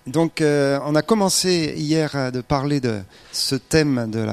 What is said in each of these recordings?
Donc, on a commencé hier de parler de ce thème de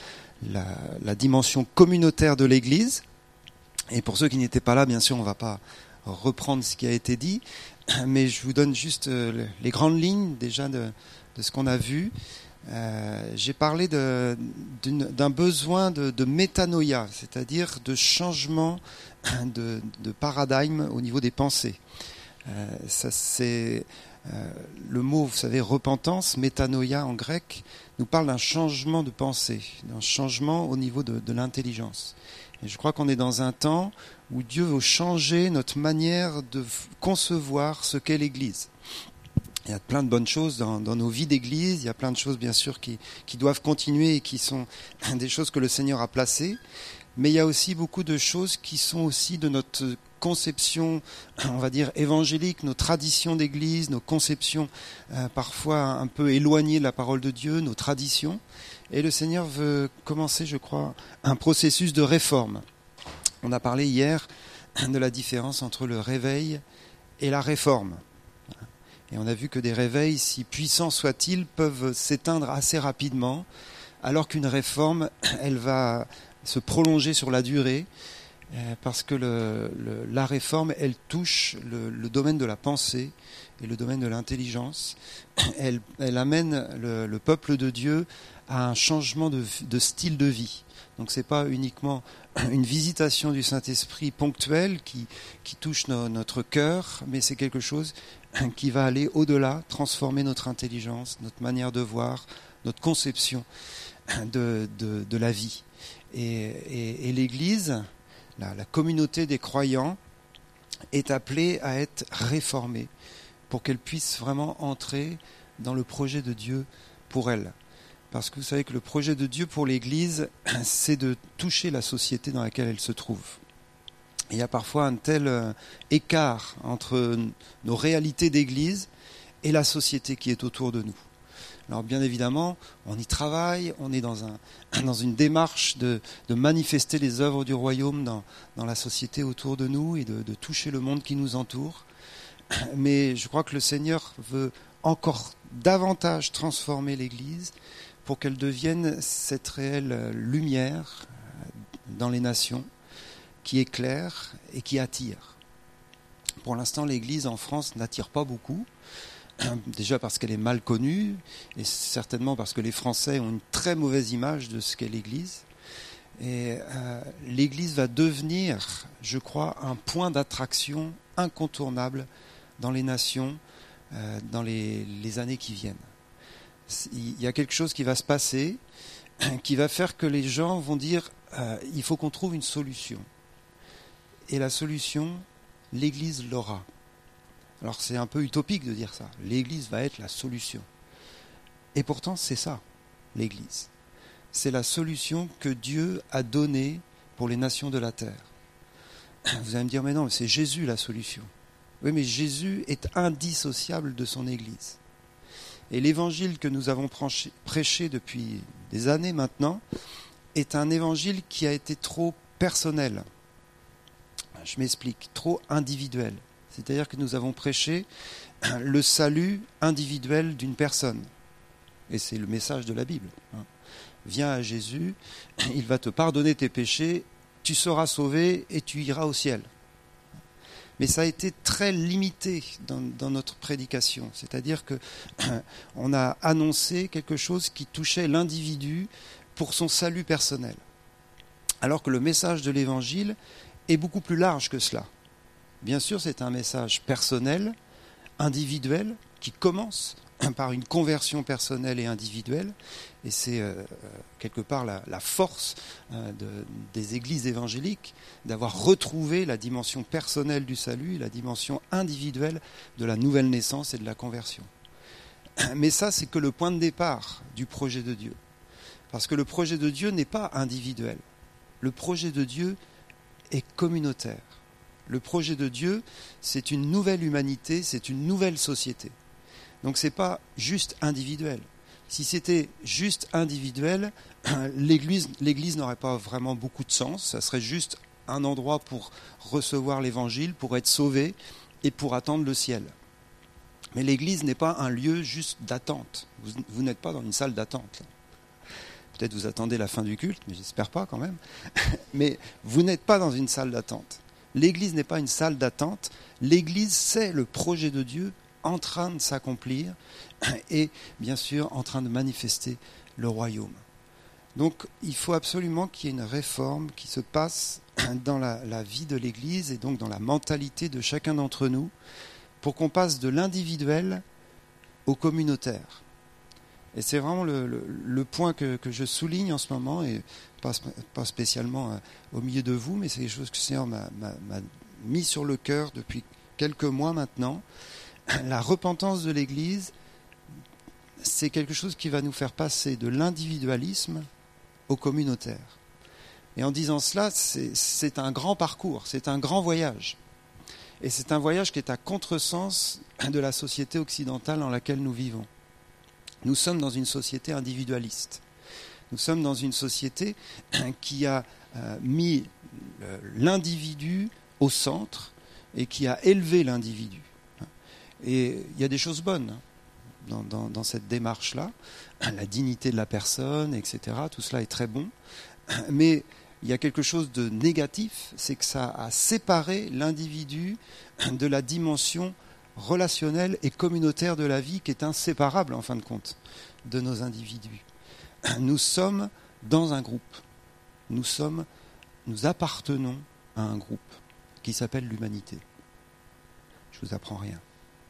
la dimension communautaire de l'Église. Et pour ceux qui n'étaient pas là, bien sûr, on ne va pas reprendre ce qui a été dit, mais je vous donne juste les grandes lignes déjà de ce qu'on a vu. J'ai parlé d'un besoin de métanoïa, c'est-à-dire de changement de paradigme au niveau des pensées. Ça, c'est le mot, vous savez, repentance, métanoïa en grec, nous parle d'un changement de pensée, d'un changement au niveau de l'intelligence. Et je crois qu'on est dans un temps où Dieu veut changer notre manière de concevoir ce qu'est l'Église. Il y a plein de bonnes choses dans nos vies d'église, il y a plein de choses bien sûr qui doivent continuer et qui sont des choses que le Seigneur a placées, mais il y a aussi beaucoup de choses qui sont aussi de notre conception, on va dire évangélique, nos traditions d'église, nos conceptions parfois un peu éloignées de la parole de Dieu, nos traditions, et le Seigneur veut commencer, je crois, un processus de réforme. On a parlé hier de la différence entre le réveil et la réforme. Et on a vu que des réveils, si puissants soient-ils, peuvent s'éteindre assez rapidement, alors qu'une réforme, elle va se prolonger sur la durée, parce que la réforme, elle touche le domaine de la pensée et le domaine de l'intelligence. Elle amène le peuple de Dieu à un changement de style de vie. Donc ce n'est pas uniquement une visitation du Saint-Esprit ponctuelle qui touche notre cœur, mais c'est quelque chose qui va aller au-delà, transformer notre intelligence, notre manière de voir, notre conception de la vie. Et l'Église, la communauté des croyants, est appelée à être réformée pour qu'elle puisse vraiment entrer dans le projet de Dieu pour elle. Parce que vous savez que le projet de Dieu pour l'Église, c'est de toucher la société dans laquelle elle se trouve. Il y a parfois un tel écart entre nos réalités d'Église et la société qui est autour de nous. Alors bien évidemment, on y travaille, on est dans une démarche de manifester les œuvres du royaume dans la société autour de nous et de toucher le monde qui nous entoure. Mais je crois que le Seigneur veut encore davantage transformer l'Église pour qu'elle devienne cette réelle lumière dans les nations, qui éclaire et qui attire. Pour l'instant, l'Église en France n'attire pas beaucoup, déjà parce qu'elle est mal connue, et certainement parce que les Français ont une très mauvaise image de ce qu'est l'Église. Et l'Église va devenir, je crois, un point d'attraction incontournable dans les nations, dans les années qui viennent. Il y a quelque chose qui va se passer, qui va faire que les gens vont dire il faut qu'on trouve une solution. Et la solution, l'Église l'aura. Alors c'est un peu utopique de dire ça. L'Église va être la solution. Et pourtant c'est ça, l'Église. C'est la solution que Dieu a donnée pour les nations de la terre. Vous allez me dire, mais non, c'est Jésus la solution. Oui, mais Jésus est indissociable de son Église. Et l'évangile que nous avons prêché depuis des années maintenant est un évangile qui a été trop personnel. Je m'explique, trop individuel. C'est-à-dire que nous avons prêché le salut individuel d'une personne. Et c'est le message de la Bible. Viens à Jésus, il va te pardonner tes péchés, tu seras sauvé et tu iras au ciel. Mais ça a été très limité dans notre prédication. C'est-à-dire qu'on a annoncé quelque chose qui touchait l'individu pour son salut personnel. Alors que le message de l'Évangile est beaucoup plus large que cela. Bien sûr, c'est un message personnel, individuel, qui commence par une conversion personnelle et individuelle. Et c'est quelque part la force des églises évangéliques d'avoir retrouvé la dimension personnelle du salut, la dimension individuelle de la nouvelle naissance et de la conversion. Mais ça, c'est que le point de départ du projet de Dieu. Parce que le projet de Dieu n'est pas individuel. Le projet de Dieu est communautaire. Le projet de Dieu, c'est une nouvelle humanité, c'est une nouvelle société. Donc ce n'est pas juste individuel. Si c'était juste individuel, l'Église n'aurait pas vraiment beaucoup de sens. Ça serait juste un endroit pour recevoir l'Évangile, pour être sauvé et pour attendre le ciel. Mais l'Église n'est pas un lieu juste d'attente. Vous n'êtes pas dans une salle d'attente. Peut-être vous attendez la fin du culte, mais j'espère pas quand même. Mais vous n'êtes pas dans une salle d'attente. L'Église n'est pas une salle d'attente. L'Église, c'est le projet de Dieu en train de s'accomplir et bien sûr en train de manifester le royaume. Donc il faut absolument qu'il y ait une réforme qui se passe dans la vie de l'Église et donc dans la mentalité de chacun d'entre nous pour qu'on passe de l'individuel au communautaire. Et c'est vraiment le point que je souligne en ce moment, et pas spécialement au milieu de vous, mais c'est quelque chose que le Seigneur m'a mis sur le cœur depuis quelques mois maintenant. La repentance de l'Église, c'est quelque chose qui va nous faire passer de l'individualisme au communautaire. Et en disant cela, c'est un grand parcours, c'est un grand voyage. Et c'est un voyage qui est à contresens de la société occidentale dans laquelle nous vivons. Nous sommes dans une société individualiste. Nous sommes dans une société qui a mis l'individu au centre et qui a élevé l'individu. Et il y a des choses bonnes dans cette démarche-là, la dignité de la personne, etc. Tout cela est très bon. Mais il y a quelque chose de négatif, c'est que ça a séparé l'individu de la dimension relationnelle et communautaire de la vie qui est inséparable en fin de compte de nos individus. Nous sommes dans un groupe. Nous appartenons à un groupe qui s'appelle l'humanité. Je vous apprends rien.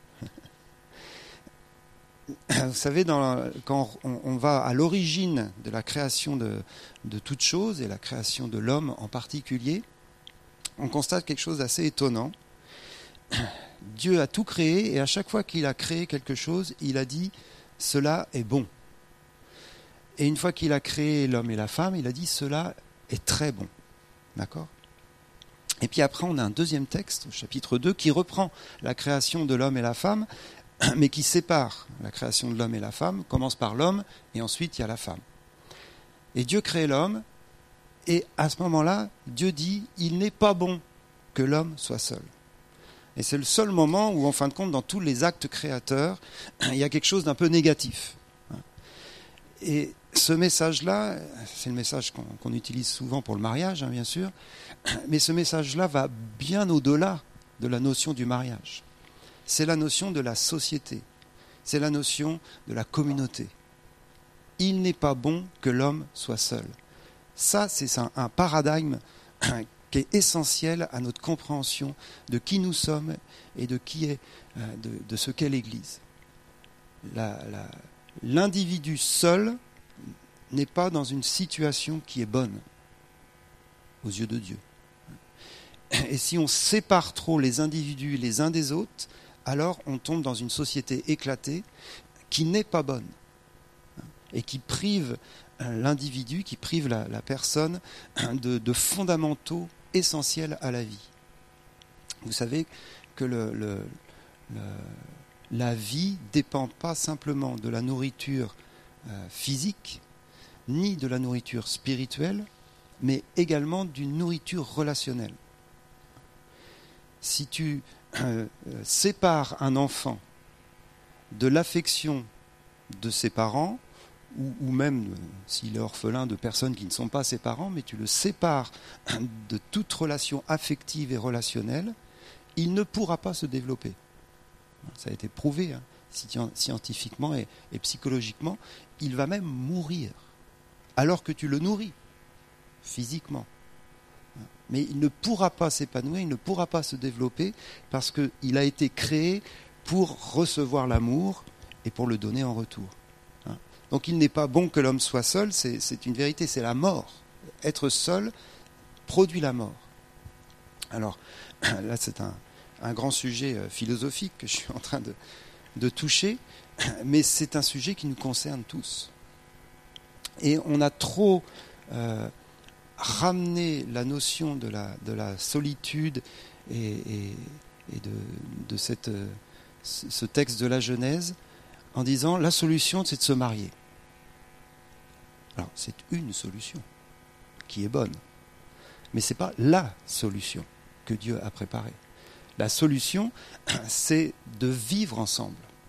Vous savez, quand on va à l'origine de la création de toute chose et la création de l'homme en particulier, on constate quelque chose d'assez étonnant. Dieu a tout créé et à chaque fois qu'il a créé quelque chose, il a dit « cela est bon ». Et une fois qu'il a créé l'homme et la femme, il a dit « cela est très bon ». D'accord ? Et puis après, on a un deuxième texte, au chapitre 2, qui reprend la création de l'homme et la femme, mais qui sépare la création de l'homme et la femme, commence par l'homme, et ensuite il y a la femme. Et Dieu crée l'homme, et à ce moment-là, Dieu dit « il n'est pas bon que l'homme soit seul ». Et c'est le seul moment où, en fin de compte, dans tous les actes créateurs, il y a quelque chose d'un peu négatif. Et ce message-là, c'est le message qu'on utilise souvent pour le mariage, bien sûr, mais ce message-là va bien au-delà de la notion du mariage. C'est la notion de la société, c'est la notion de la communauté. Il n'est pas bon que l'homme soit seul. Ça, c'est un paradigme qui est essentiel à notre compréhension de qui nous sommes et de qui est, de ce qu'est l'Église. L'individu seul n'est pas dans une situation qui est bonne aux yeux de Dieu. Et si on sépare trop les individus les uns des autres, alors on tombe dans une société éclatée qui n'est pas bonne et qui prive l'individu, qui prive la personne de fondamentaux essentiels à la vie. Vous savez que la vie ne dépend pas simplement de la nourriture physique, ni de la nourriture spirituelle, mais également d'une nourriture relationnelle. Si tu sépares un enfant de l'affection de ses parents, ou même s'il est orphelin de personnes qui ne sont pas ses parents, mais tu le sépares de toute relation affective et relationnelle, il ne pourra pas se développer. Ça a été prouvé scientifiquement et psychologiquement. Il va même mourir, alors que tu le nourris physiquement. Mais il ne pourra pas s'épanouir, il ne pourra pas se développer parce qu'il a été créé pour recevoir l'amour et pour le donner en retour. Donc il n'est pas bon que l'homme soit seul, c'est une vérité, c'est la mort. Être seul produit la mort. Alors là c'est un grand sujet philosophique que je suis en train de toucher, mais c'est un sujet qui nous concerne tous. Et on a trop ramené la notion de la solitude et de ce texte de la Genèse en disant la solution c'est de se marier. Alors c'est une solution qui est bonne, mais ce n'est pas la solution que Dieu a préparée. La solution c'est de vivre ensemble,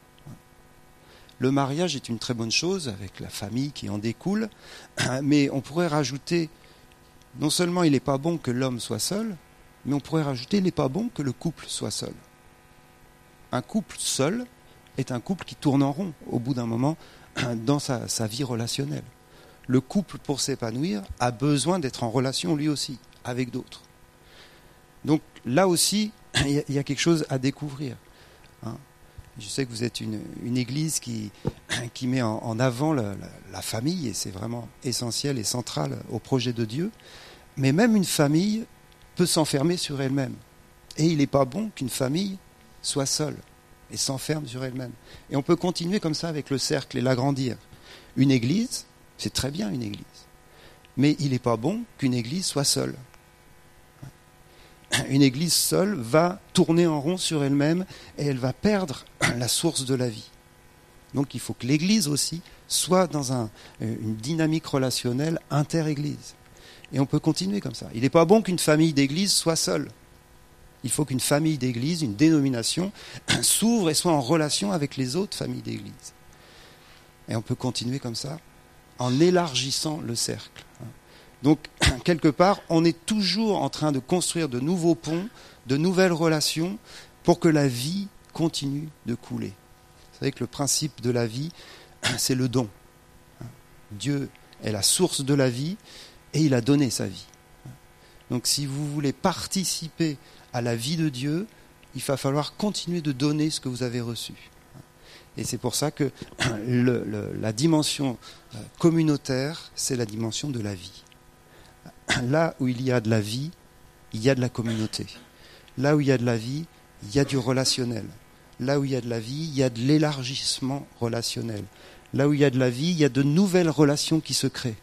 Le mariage est une très bonne chose, avec la famille qui en découle, mais on pourrait rajouter, non seulement il n'est pas bon que l'homme soit seul, mais on pourrait rajouter, il n'est pas bon que le couple soit seul. Un couple seul est un couple qui tourne en rond, au bout d'un moment, dans sa vie relationnelle. Le couple, pour s'épanouir, a besoin d'être en relation lui aussi, avec d'autres. Donc là aussi, il y a quelque chose à découvrir. Je sais que vous êtes une église qui met en avant la famille, et c'est vraiment essentiel et central au projet de Dieu. Mais même une famille peut s'enfermer sur elle-même. Et il n'est pas bon qu'une famille soit seule et s'enferme sur elle-même. Et on peut continuer comme ça avec le cercle et l'agrandir. Une église, c'est très bien une église. Mais il n'est pas bon qu'une église soit seule. Une église seule va tourner en rond sur elle-même et elle va perdre la source de la vie. Donc il faut que l'église aussi soit dans une dynamique relationnelle inter-église. Et on peut continuer comme ça. Il n'est pas bon qu'une famille d'église soit seule. Il faut qu'une famille d'église, une dénomination, s'ouvre et soit en relation avec les autres familles d'église. Et on peut continuer comme ça en élargissant le cercle. Donc, quelque part, on est toujours en train de construire de nouveaux ponts, de nouvelles relations, pour que la vie continue de couler. Vous savez que le principe de la vie, c'est le don. Dieu est la source de la vie et il a donné sa vie. Donc, si vous voulez participer à la vie de Dieu, il va falloir continuer de donner ce que vous avez reçu. Et c'est pour ça que la dimension communautaire, c'est la dimension de la vie. Là où il y a de la vie, il y a de la communauté. Là où il y a de la vie, il y a du relationnel. Là où il y a de la vie, il y a de l'élargissement relationnel. Là où il y a de la vie, il y a de nouvelles relations qui se créent.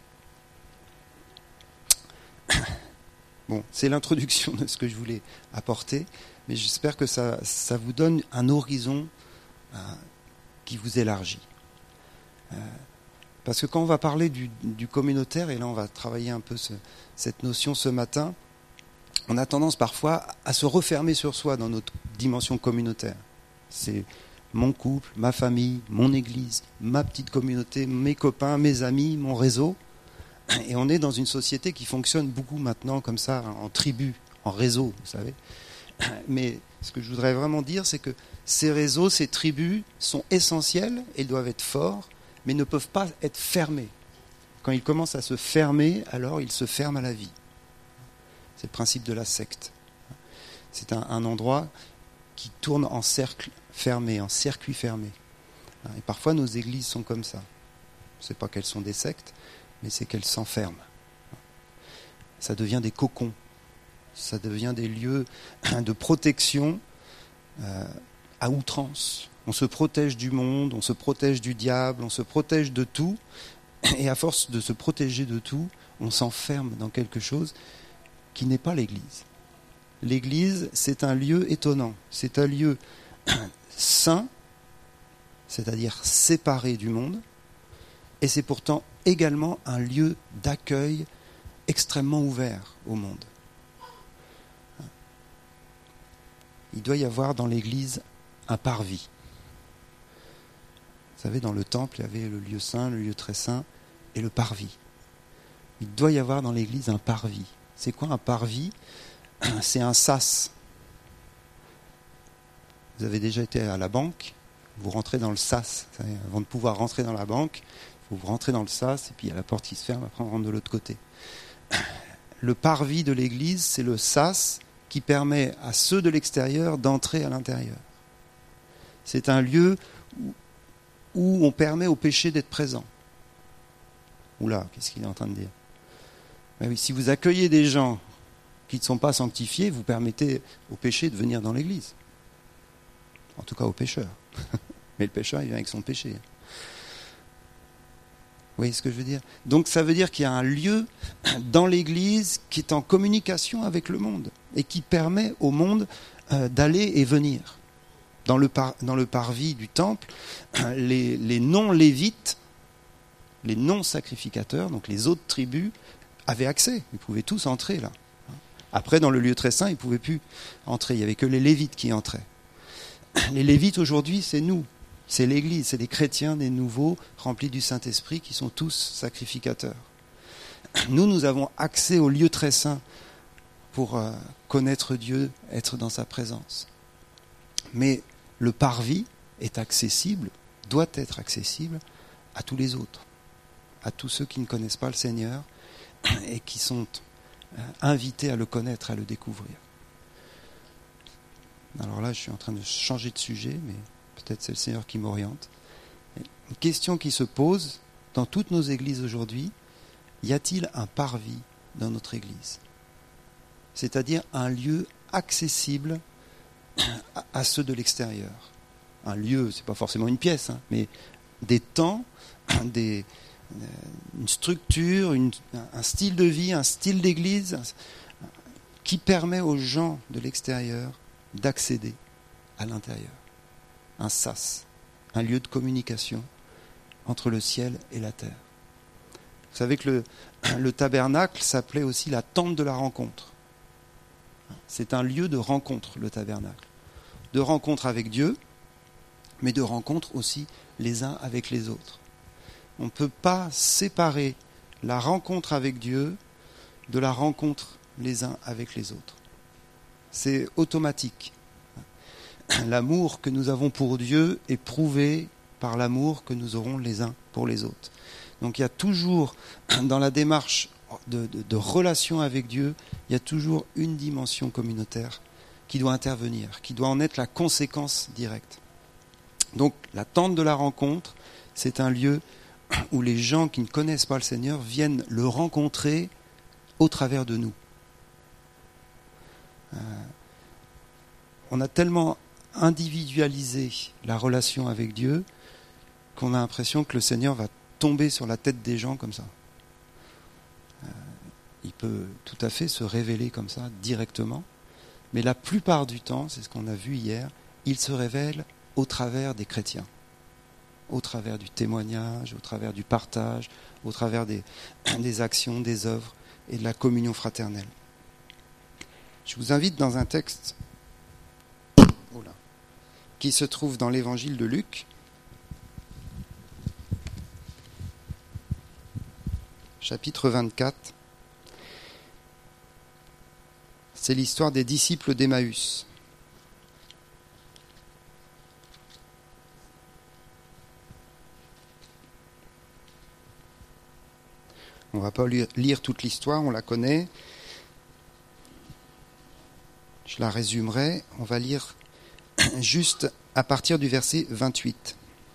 Bon, c'est l'introduction de ce que je voulais apporter, mais j'espère que ça vous donne un horizon qui vous élargit. Parce que quand on va parler du communautaire, et là on va travailler un peu cette notion ce matin, on a tendance parfois à se refermer sur soi dans notre dimension communautaire. C'est mon couple, ma famille, mon église, ma petite communauté, mes copains, mes amis, mon réseau. Et on est dans une société qui fonctionne beaucoup maintenant comme ça, en tribu, en réseau, vous savez. Mais ce que je voudrais vraiment dire, c'est que ces réseaux, ces tribus sont essentiels, et ils doivent être forts, mais ne peuvent pas être fermés. Quand ils commencent à se fermer, alors ils se ferment à la vie. C'est le principe de la secte. C'est un endroit qui tourne en cercle fermé, en circuit fermé. Et parfois nos églises sont comme ça. Ce n'est pas qu'elles sont des sectes, mais c'est qu'elles s'enferment. Ça devient des cocons. Ça devient des lieux de protection à outrance. On se protège du monde, on se protège du diable, on se protège de tout. Et à force de se protéger de tout, on s'enferme dans quelque chose qui n'est pas l'Église. L'Église, c'est un lieu étonnant. C'est un lieu saint, c'est-à-dire séparé du monde. Et c'est pourtant également un lieu d'accueil extrêmement ouvert au monde. Il doit y avoir dans l'Église un parvis. Vous savez, dans le temple, il y avait le lieu saint, le lieu très saint et le parvis. Il doit y avoir dans l'Église un parvis. C'est quoi un parvis ? C'est un sas. Vous avez déjà été à la banque, vous rentrez dans le sas. Vous savez, avant de pouvoir rentrer dans la banque, vous rentrez dans le sas et puis il y a la porte qui se ferme, après on rentre de l'autre côté. Le parvis de l'Église, c'est le sas qui permet à ceux de l'extérieur d'entrer à l'intérieur. C'est un lieu où on permet au péché d'être présent. Oula, qu'est-ce qu'il est en train de dire ? Ben oui, si vous accueillez des gens qui ne sont pas sanctifiés, vous permettez au péché de venir dans l'Église. En tout cas au pécheur. Mais le pécheur, il vient avec son péché. Vous voyez ce que je veux dire ? Donc ça veut dire qu'il y a un lieu dans l'Église qui est en communication avec le monde et qui permet au monde d'aller et venir. Dans le parvis du temple, les non-lévites, les non-sacrificateurs, donc les autres tribus, avaient accès. Ils pouvaient tous entrer là. Après, dans le lieu très saint, ils ne pouvaient plus entrer. Il n'y avait que les lévites qui entraient. Les lévites aujourd'hui, c'est nous. C'est l'Église, c'est des chrétiens, des nouveaux, remplis du Saint-Esprit, qui sont tous sacrificateurs. Nous avons accès au lieu très saint pour connaître Dieu, être dans sa présence. Mais le parvis est accessible, doit être accessible à tous les autres, à tous ceux qui ne connaissent pas le Seigneur et qui sont invités à le connaître, à le découvrir. Alors là, je suis en train de changer de sujet, mais peut-être c'est le Seigneur qui m'oriente. Une question qui se pose dans toutes nos églises aujourd'hui, y a-t-il un parvis dans notre église ? C'est-à-dire un lieu accessible à ceux de l'extérieur. Un lieu, c'est pas forcément une pièce, mais des temps, une structure, un style de vie, un style d'église qui permet aux gens de l'extérieur d'accéder à l'intérieur. Un sas, un lieu de communication entre le ciel et la terre. Vous savez que le tabernacle s'appelait aussi la tente de la rencontre. C'est un lieu de rencontre, le tabernacle. De rencontre avec Dieu, mais de rencontre aussi les uns avec les autres. On ne peut pas séparer la rencontre avec Dieu de la rencontre les uns avec les autres. C'est automatique. L'amour que nous avons pour Dieu est prouvé par l'amour que nous aurons les uns pour les autres. Donc il y a toujours, dans la démarche de relation avec Dieu, il y a toujours une dimension communautaire qui doit intervenir, qui doit en être la conséquence directe. Donc la tente de la rencontre, c'est un lieu où les gens qui ne connaissent pas le Seigneur viennent le rencontrer au travers de nous. On a tellement individualisé la relation avec Dieu qu'on a l'impression que le Seigneur va tomber sur la tête des gens comme ça. Il peut tout à fait se révéler comme ça directement, mais la plupart du temps, c'est ce qu'on a vu hier, il se révèle au travers des chrétiens, au travers du témoignage, au travers du partage, au travers des actions, des œuvres et de la communion fraternelle. Je vous invite dans un texte qui se trouve dans l'évangile de Luc, chapitre 24. C'est l'histoire des disciples d'Emmaüs. On ne va pas lire toute l'histoire, on la connaît. Je la résumerai. On va lire juste à partir du verset 28.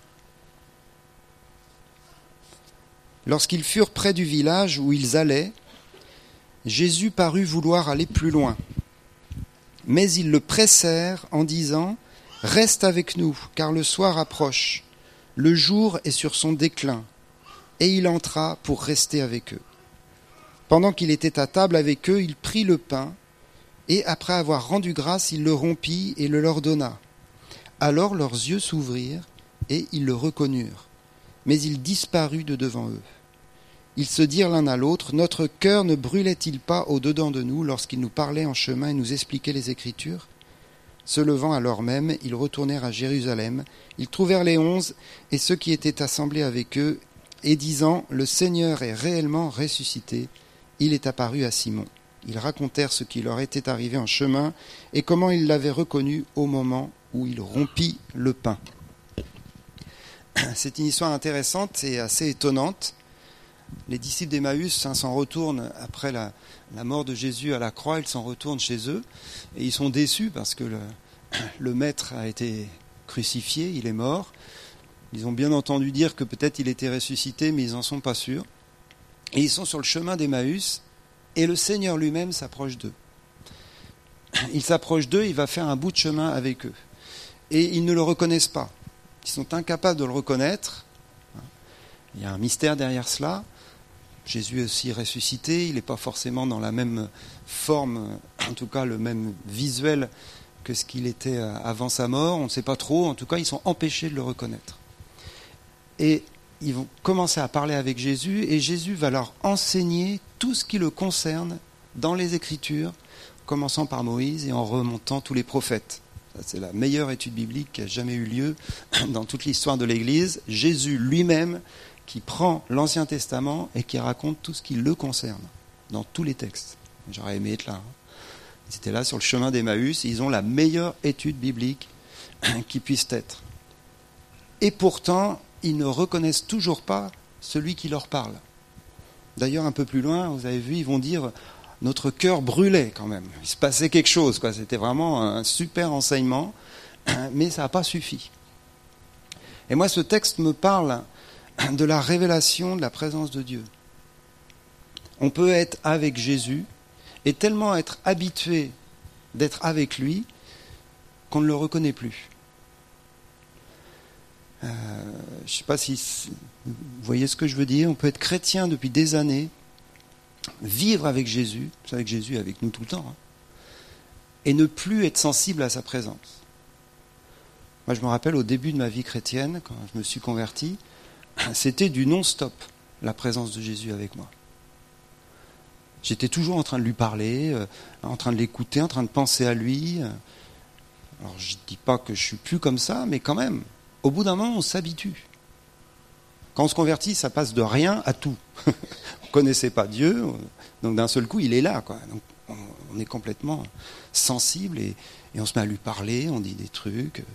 Lorsqu'ils furent près du village où ils allaient, Jésus parut vouloir aller plus loin. Mais ils le pressèrent en disant « Reste avec nous, car le soir approche. Le jour est sur son déclin. » Et il entra pour rester avec eux. Pendant qu'il était à table avec eux, il prit le pain, et après avoir rendu grâce, il le rompit et le leur donna. Alors leurs yeux s'ouvrirent, et ils le reconnurent. Mais il disparut de devant eux. Ils se dirent l'un à l'autre, « Notre cœur ne brûlait-il pas au-dedans de nous lorsqu'il nous parlait en chemin et nous expliquait les Écritures ?» Se levant à l'heure même, ils retournèrent à Jérusalem. Ils trouvèrent les 11 et ceux qui étaient assemblés avec eux, et disant « Le Seigneur est réellement ressuscité », il est apparu à Simon. Ils racontèrent ce qui leur était arrivé en chemin et comment ils l'avaient reconnu au moment où il rompit le pain. C'est une histoire intéressante et assez étonnante. Les disciples d'Emmaüs s'en retournent après la mort de Jésus à la croix, ils s'en retournent chez eux et ils sont déçus parce que le maître a été crucifié, il est mort. Ils ont bien entendu dire que peut-être il était ressuscité, mais ils n'en sont pas sûrs. Et ils sont sur le chemin d'Emmaüs et le Seigneur lui-même s'approche d'eux. Il s'approche d'eux, il va faire un bout de chemin avec eux. Et ils ne le reconnaissent pas. Ils sont incapables de le reconnaître. Il y a un mystère derrière cela. Jésus est aussi ressuscité, il n'est pas forcément dans la même forme, en tout cas le même visuel que ce qu'il était avant sa mort. On ne sait pas trop, en tout cas ils sont empêchés de le reconnaître. Et ils vont commencer à parler avec Jésus et Jésus va leur enseigner tout ce qui le concerne dans les Écritures, commençant par Moïse et en remontant tous les prophètes. Ça, c'est la meilleure étude biblique qui a jamais eu lieu dans toute l'histoire de l'Église. Jésus lui-même qui prend l'Ancien Testament et qui raconte tout ce qui le concerne, dans tous les textes. J'aurais aimé être là. Ils étaient là sur le chemin d'Emmaüs, ils ont la meilleure étude biblique qui puisse être. Et pourtant, ils ne reconnaissent toujours pas celui qui leur parle. D'ailleurs, un peu plus loin, vous avez vu, ils vont dire « notre cœur brûlait quand même ». Il se passait quelque chose, quoi. C'était vraiment un super enseignement, mais ça n'a pas suffi. Et moi, ce texte me parle de la révélation de la présence de Dieu. On peut être avec Jésus et tellement être habitué d'être avec lui qu'on ne le reconnaît plus. Je ne sais pas si vous voyez ce que je veux dire. On peut être chrétien depuis des années, vivre avec Jésus, vous savez que Jésus est avec nous tout le temps, et ne plus être sensible à sa présence. Moi, je me rappelle au début de ma vie chrétienne, quand je me suis converti, c'était du non-stop, la présence de Jésus avec moi. J'étais toujours en train de lui parler, en train de l'écouter, en train de penser à lui. Alors, je ne dis pas que je suis plus comme ça, mais quand même, au bout d'un moment, on s'habitue. Quand on se convertit, ça passe de rien à tout. On ne connaissait pas Dieu, donc d'un seul coup, il est là, quoi. Donc, on est complètement sensible et on se met à lui parler, on dit des trucs,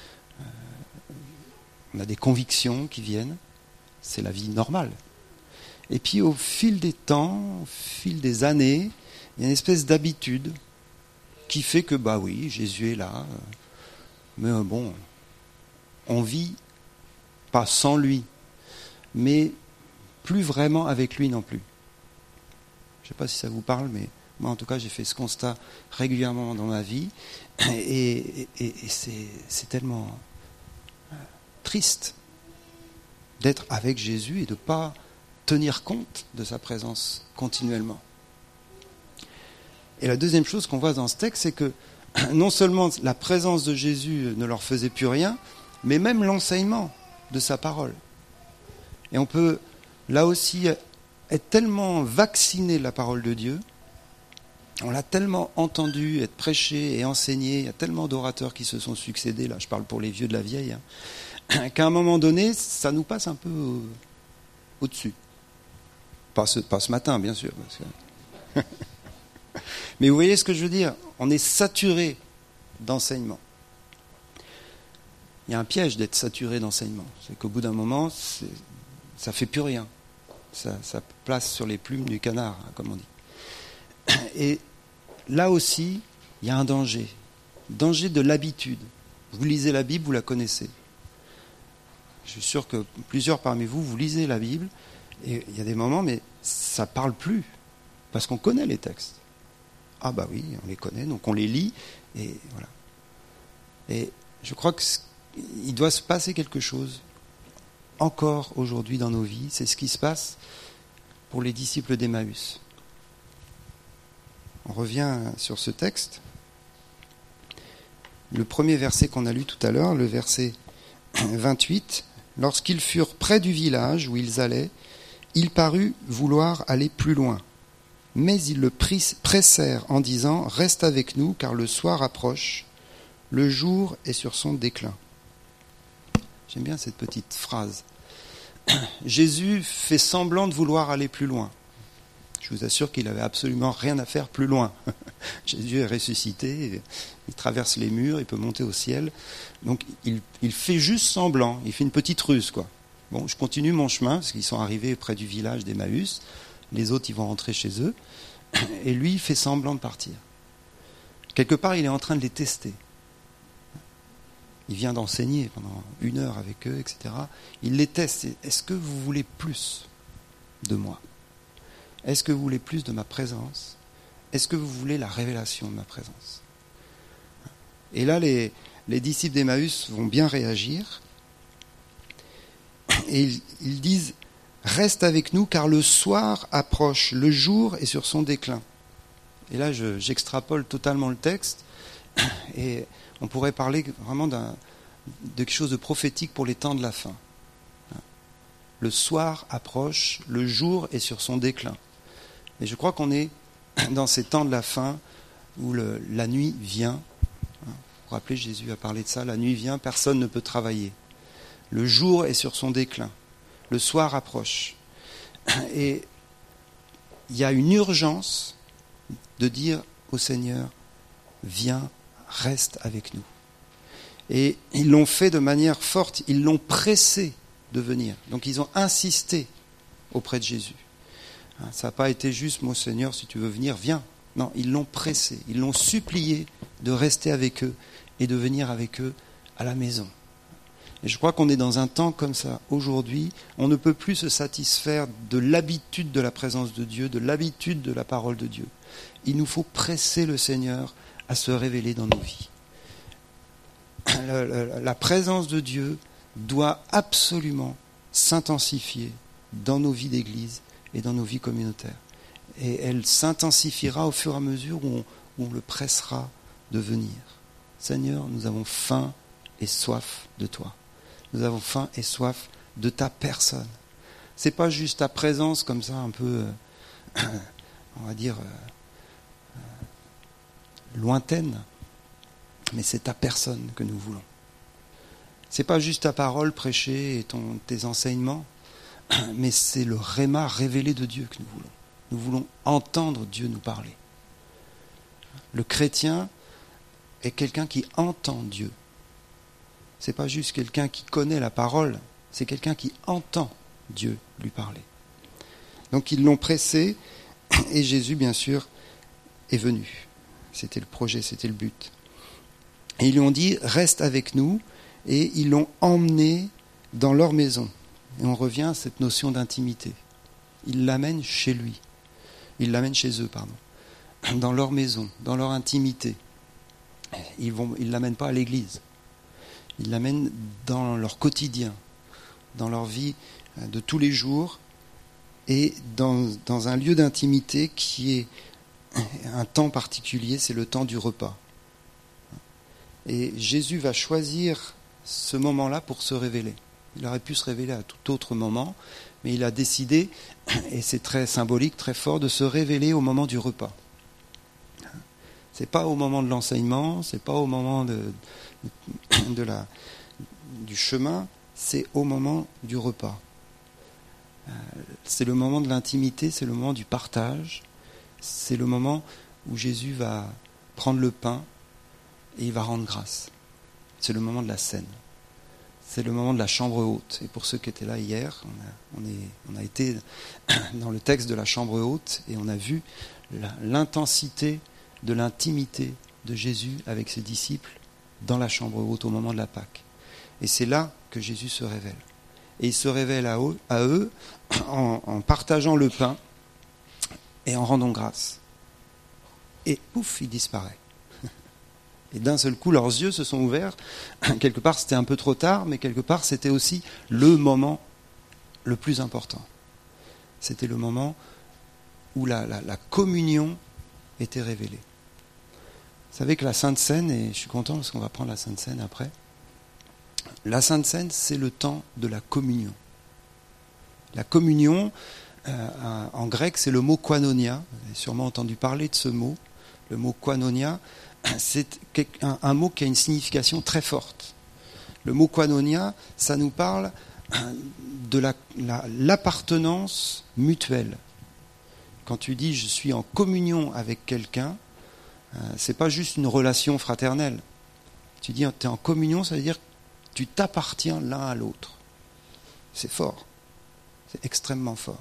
on a des convictions qui viennent. C'est la vie normale. Et puis au fil des temps, au fil des années, il y a une espèce d'habitude qui fait que, bah oui, Jésus est là, mais bon, on vit pas sans lui, mais plus vraiment avec lui non plus. Je ne sais pas si ça vous parle, mais moi en tout cas j'ai fait ce constat régulièrement dans ma vie, et c'est tellement triste d'être avec Jésus et de ne pas tenir compte de sa présence continuellement. Et la deuxième chose qu'on voit dans ce texte, c'est que non seulement la présence de Jésus ne leur faisait plus rien, mais même l'enseignement de sa parole. Et on peut là aussi être tellement vacciné de la parole de Dieu, on l'a tellement entendu être prêché et enseigné, il y a tellement d'orateurs qui se sont succédés, là je parle pour les vieux de la vieille, qu'à un moment donné, ça nous passe un peu au-dessus. Pas ce matin, bien sûr. Parce que... Mais vous voyez ce que je veux dire ? On est saturé d'enseignement. Il y a un piège d'être saturé d'enseignement. C'est qu'au bout d'un moment, ça ne fait plus rien. Ça place sur les plumes du canard, comme on dit. Et là aussi, il y a un danger. Danger de l'habitude. Vous lisez la Bible, vous la connaissez. Je suis sûr que plusieurs parmi vous, vous lisez la Bible, et il y a des moments, mais ça ne parle plus, parce qu'on connaît les textes. Ah bah oui, on les connaît, donc on les lit, et voilà. Et je crois qu'il doit se passer quelque chose, encore aujourd'hui dans nos vies, c'est ce qui se passe pour les disciples d'Emmaüs. On revient sur ce texte. Le premier verset qu'on a lu tout à l'heure, le verset 28, « Lorsqu'ils furent près du village où ils allaient, il parut vouloir aller plus loin. Mais ils le pressèrent en disant « Reste avec nous, car le soir approche, le jour est sur son déclin. » J'aime bien cette petite phrase. Jésus fait semblant de vouloir aller plus loin. Je vous assure qu'il n'avait absolument rien à faire plus loin. Jésus est ressuscité, il traverse les murs, il peut monter au ciel. Donc il fait juste semblant, il fait une petite ruse, quoi. Bon, je continue mon chemin, parce qu'ils sont arrivés près du village d'Emmaüs. Les autres, ils vont rentrer chez eux. Et lui, il fait semblant de partir. Quelque part, il est en train de les tester. Il vient d'enseigner pendant 1 heure avec eux, etc. Il les teste. Est-ce que vous voulez plus de moi ? Est-ce que vous voulez plus de ma présence ? Est-ce que vous voulez la révélation de ma présence ? Et là, les disciples d'Emmaüs vont bien réagir. Et ils disent « Reste avec nous, car le soir approche, le jour est sur son déclin. » Et là, j'extrapole totalement le texte. Et on pourrait parler vraiment de quelque chose de prophétique pour les temps de la fin. Le soir approche, le jour est sur son déclin. Et je crois qu'on est dans ces temps de la fin où la nuit vient. Vous vous rappelez, Jésus a parlé de ça. La nuit vient, personne ne peut travailler. Le jour est sur son déclin. Le soir approche. Et il y a une urgence de dire au Seigneur, viens, reste avec nous. Et ils l'ont fait de manière forte, ils l'ont pressé de venir. Donc ils ont insisté auprès de Jésus. Ça n'a pas été juste, mon Seigneur, si tu veux venir, viens. Non, ils l'ont pressé, ils l'ont supplié de rester avec eux et de venir avec eux à la maison. Et je crois qu'on est dans un temps comme ça. Aujourd'hui, on ne peut plus se satisfaire de l'habitude de la présence de Dieu, de l'habitude de la parole de Dieu. Il nous faut presser le Seigneur à se révéler dans nos vies. La présence de Dieu doit absolument s'intensifier dans nos vies d'église et dans nos vies communautaires. Et elle s'intensifiera au fur et à mesure où on le pressera de venir. Seigneur, nous avons faim et soif de toi. Nous avons faim et soif de ta personne. C'est pas juste ta présence comme ça, un peu, on va dire, lointaine, mais c'est ta personne que nous voulons. C'est pas juste ta parole prêchée et tes enseignements, mais c'est le réma révélé de Dieu que nous voulons. Nous voulons entendre Dieu nous parler. Le chrétien est quelqu'un qui entend Dieu. C'est pas juste quelqu'un qui connaît la parole, c'est quelqu'un qui entend Dieu lui parler. Donc ils l'ont pressé et Jésus, bien sûr, est venu. C'était le projet, c'était le but. Et ils lui ont dit, reste avec nous, et ils l'ont emmené dans leur maison. Et on revient à cette notion d'intimité. Ils l'amènent chez lui. Ils l'amènent chez eux, dans leur maison, dans leur intimité. Ils ne l'amènent pas à l'église. Ils l'amènent dans leur quotidien, dans leur vie de tous les jours, et dans un lieu d'intimité qui est un temps particulier, c'est le temps du repas. Et Jésus va choisir ce moment-là pour se révéler. Il aurait pu se révéler à tout autre moment, mais il a décidé, et c'est très symbolique, très fort, de se révéler au moment du repas. C'est pas au moment de l'enseignement, c'est pas au moment du chemin, c'est au moment du repas. C'est le moment de l'intimité, c'est le moment du partage, c'est le moment où Jésus va prendre le pain et il va rendre grâce. C'est le moment de la scène. C'est le moment de la chambre haute. Et pour ceux qui étaient là hier, on a été dans le texte de la chambre haute et on a vu l'intensité de l'intimité de Jésus avec ses disciples dans la chambre haute au moment de la Pâque. Et c'est là que Jésus se révèle. Et il se révèle à eux en partageant le pain et en rendant grâce. Et pouf, il disparaît. Et d'un seul coup, leurs yeux se sont ouverts. Quelque part, c'était un peu trop tard, mais quelque part, c'était aussi le moment le plus important. C'était le moment où la communion était révélée. Vous savez que la Sainte Seine, et je suis content parce qu'on va prendre la Sainte Seine après, la Sainte Seine, c'est le temps de la communion. La communion, en grec, c'est le mot koinonia. Vous avez sûrement entendu parler de ce mot. Le mot koinonia, c'est un mot qui a une signification très forte. Le mot koinonia, ça nous parle de l'appartenance mutuelle. Quand tu dis « je suis en communion avec quelqu'un », c'est pas juste une relation fraternelle. Tu dis « tu es en communion », ça veut dire « tu t'appartiens l'un à l'autre ». C'est fort. C'est extrêmement fort.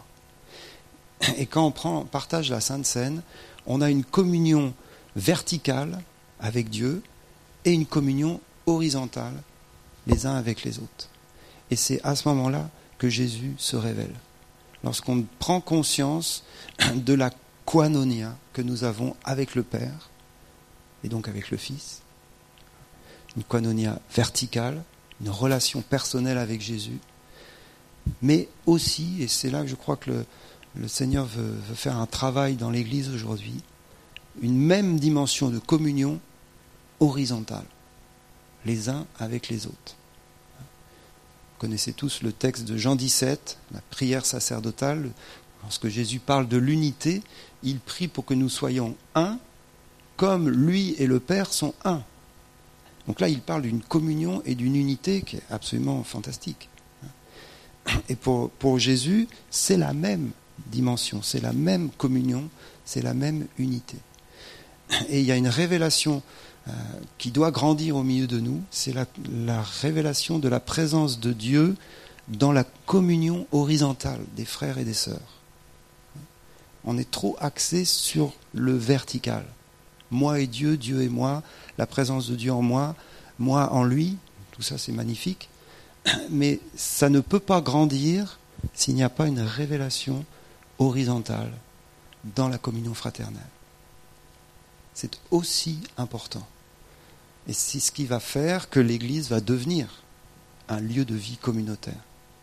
Et quand on partage la Sainte Seine, on a une communion verticale avec Dieu et une communion horizontale les uns avec les autres. Et c'est à ce moment-là que Jésus se révèle. Lorsqu'on prend conscience de la koinonia que nous avons avec le Père et donc avec le Fils, une koinonia verticale, une relation personnelle avec Jésus, mais aussi, et c'est là que je crois que le Seigneur veut faire un travail dans l'Église aujourd'hui, une même dimension de communion horizontale, les uns avec les autres. Vous connaissez tous le texte de Jean 17, la prière sacerdotale. Lorsque Jésus parle de l'unité, il prie pour que nous soyons un, comme lui et le Père sont un. Donc là, il parle d'une communion et d'une unité qui est absolument fantastique. Et pour Jésus, c'est la même dimension, c'est la même communion, c'est la même unité. Et il y a une révélation qui doit grandir au milieu de nous, c'est la révélation de la présence de Dieu dans la communion horizontale des frères et des sœurs. On est trop axé sur le vertical. Moi et Dieu, Dieu et moi, la présence de Dieu en moi en lui, tout ça c'est magnifique, mais ça ne peut pas grandir s'il n'y a pas une révélation horizontale dans la communion fraternelle. C'est aussi important. Et c'est ce qui va faire que l'Église va devenir un lieu de vie communautaire.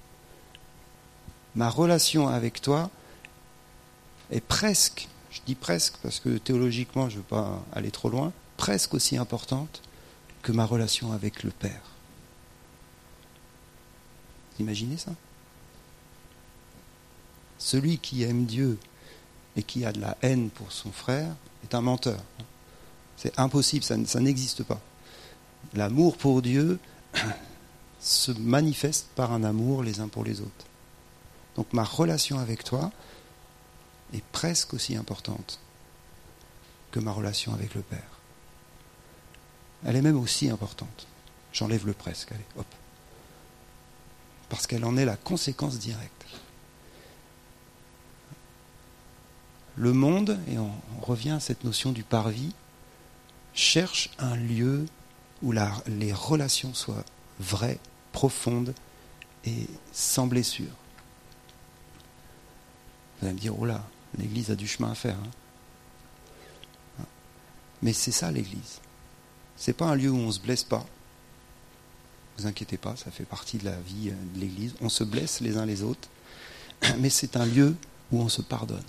Ma relation avec toi est presque, je dis presque parce que théologiquement je ne veux pas aller trop loin, presque aussi importante que ma relation avec le Père. Vous imaginez ça ? Celui qui aime Dieu et qui a de la haine pour son frère est un menteur. C'est impossible, ça n'existe pas. L'amour pour Dieu se manifeste par un amour les uns pour les autres. Donc ma relation avec toi est presque aussi importante que ma relation avec le Père. Elle est même aussi importante. J'enlève le presque, allez, hop. Parce qu'elle en est la conséquence directe. Le monde, et on revient à cette notion du parvis, cherche un lieu où les relations soient vraies, profondes et sans blessure. Vous allez me dire, oh là, l'Église a du chemin à faire. Mais c'est ça l'Église. C'est pas un lieu où on ne se blesse pas. Ne vous inquiétez pas, ça fait partie de la vie de l'Église. On se blesse les uns les autres, mais c'est un lieu où on se pardonne.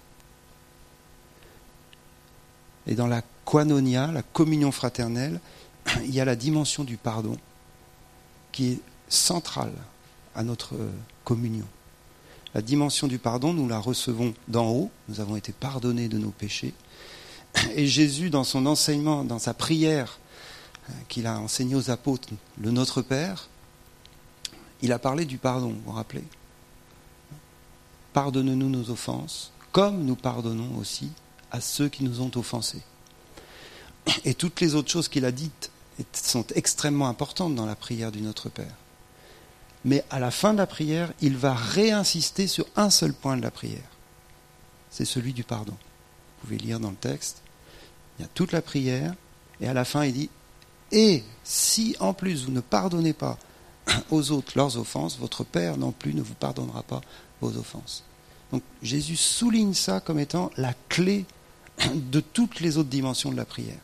Et dans la koinonia, la communion fraternelle, il y a la dimension du pardon qui est centrale à notre communion. La dimension du pardon, nous la recevons d'en haut, nous avons été pardonnés de nos péchés. Et Jésus, dans son enseignement, dans sa prière qu'il a enseigné aux apôtres, le Notre Père, il a parlé du pardon, vous vous rappelez ? Pardonne-nous nos offenses, comme nous pardonnons aussi à ceux qui nous ont offensés. Et toutes les autres choses qu'il a dites sont extrêmement importantes dans la prière du Notre Père. Mais à la fin de la prière, il va réinsister sur un seul point de la prière. C'est celui du pardon. Vous pouvez lire dans le texte. Il y a toute la prière, et à la fin il dit « Et si en plus vous ne pardonnez pas aux autres leurs offenses, votre Père non plus ne vous pardonnera pas vos offenses. » Donc Jésus souligne ça comme étant la clé de toutes les autres dimensions de la prière.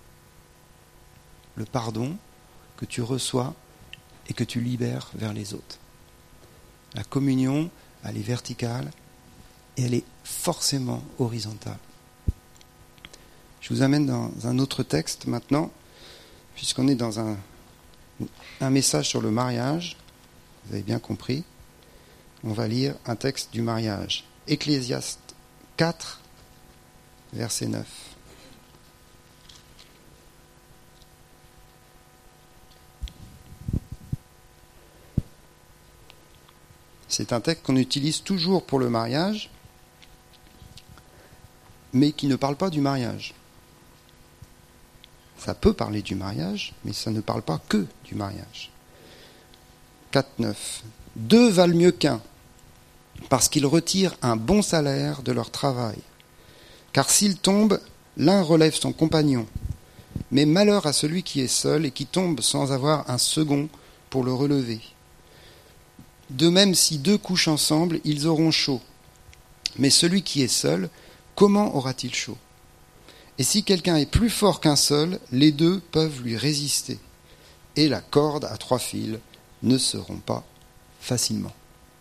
Le pardon que tu reçois et que tu libères vers les autres. La communion, elle est verticale et elle est forcément horizontale. Je vous amène dans un autre texte maintenant, puisqu'on est dans un message sur le mariage. Vous avez bien compris. On va lire un texte du mariage. Ecclésiaste 4, verset 9. C'est un texte qu'on utilise toujours pour le mariage, mais qui ne parle pas du mariage. Ça peut parler du mariage, mais ça ne parle pas que du mariage. 4.9. 2 valent mieux qu'un, parce qu'ils retirent un bon salaire de leur travail. Car s'ils tombent, l'un relève son compagnon. Mais malheur à celui qui est seul et qui tombe sans avoir un second pour le relever. De même, si 2 couchent ensemble, ils auront chaud. Mais celui qui est seul, comment aura-t-il chaud ? Et si quelqu'un est plus fort qu'un seul, les 2 peuvent lui résister. Et la corde à 3 fils ne se rompt pas facilement.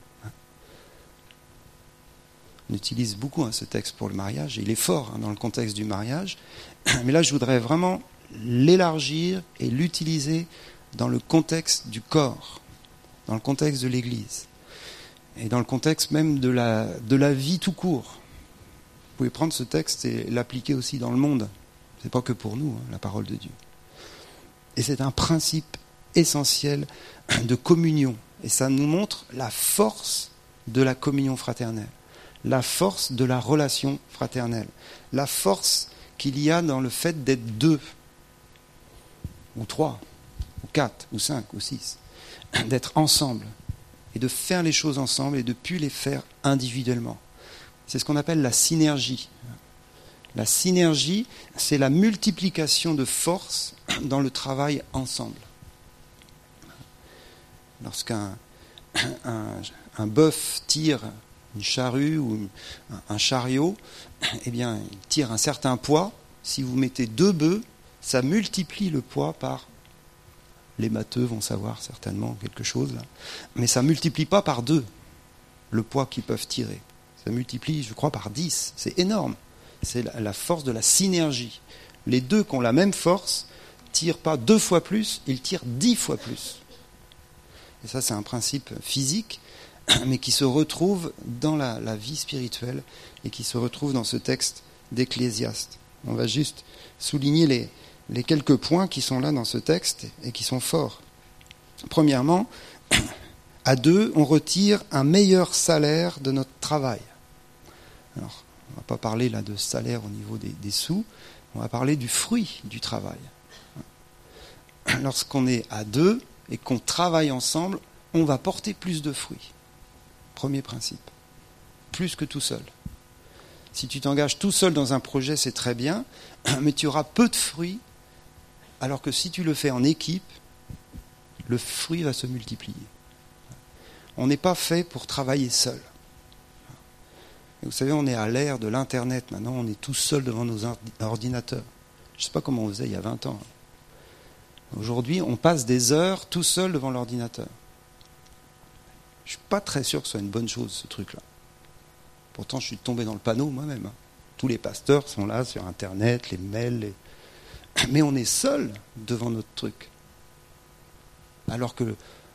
On utilise beaucoup ce texte pour le mariage, et il est fort dans le contexte du mariage. Mais là, je voudrais vraiment l'élargir et l'utiliser dans le contexte du corps, dans le contexte de l'Église, et dans le contexte même de la vie tout court. Vous pouvez prendre ce texte et l'appliquer aussi dans le monde. Ce n'est pas que pour nous, la parole de Dieu. Et c'est un principe essentiel de communion. Et ça nous montre la force de la communion fraternelle, la force de la relation fraternelle, la force qu'il y a dans le fait d'être 2, ou 3, ou 4, ou 5, ou 6, d'être ensemble, et de faire les choses ensemble, et de ne plus les faire individuellement. C'est ce qu'on appelle la synergie. La synergie, c'est la multiplication de forces dans le travail ensemble. Lorsqu'un bœuf tire une charrue ou un chariot, eh bien, il tire un certain poids. Si vous mettez 2 bœufs, ça multiplie le poids par... Les matheux vont savoir certainement quelque chose là. Mais ça ne multiplie pas par 2 le poids qu'ils peuvent tirer. Ça multiplie, je crois, par 10. C'est énorme. C'est la force de la synergie. Les 2 qui ont la même force ne tirent pas 2 fois plus, ils tirent 10 fois plus. Et ça, c'est un principe physique, mais qui se retrouve dans la vie spirituelle et qui se retrouve dans ce texte d'Ecclésiaste. On va juste souligner les quelques points qui sont là dans ce texte et qui sont forts. Premièrement, à 2, on retire un meilleur salaire de notre travail. Alors, on ne va pas parler là de salaire au niveau des sous, on va parler du fruit du travail. Lorsqu'on est à 2 et qu'on travaille ensemble, on va porter plus de fruits. Premier principe. Plus que tout seul. Si tu t'engages tout seul dans un projet, c'est très bien, mais tu auras peu de fruits, alors que si tu le fais en équipe, le fruit va se multiplier. On n'est pas fait pour travailler seul. Et vous savez, on est à l'ère de l'Internet. Maintenant, on est tous seuls devant nos ordinateurs. Je ne sais pas comment on faisait il y a 20 ans. Aujourd'hui, on passe des heures tout seul devant l'ordinateur. Je ne suis pas très sûr que ce soit une bonne chose, ce truc-là. Pourtant, je suis tombé dans le panneau moi-même. Tous les pasteurs sont là sur Internet, les mails. Mais on est seul devant notre truc. Alors que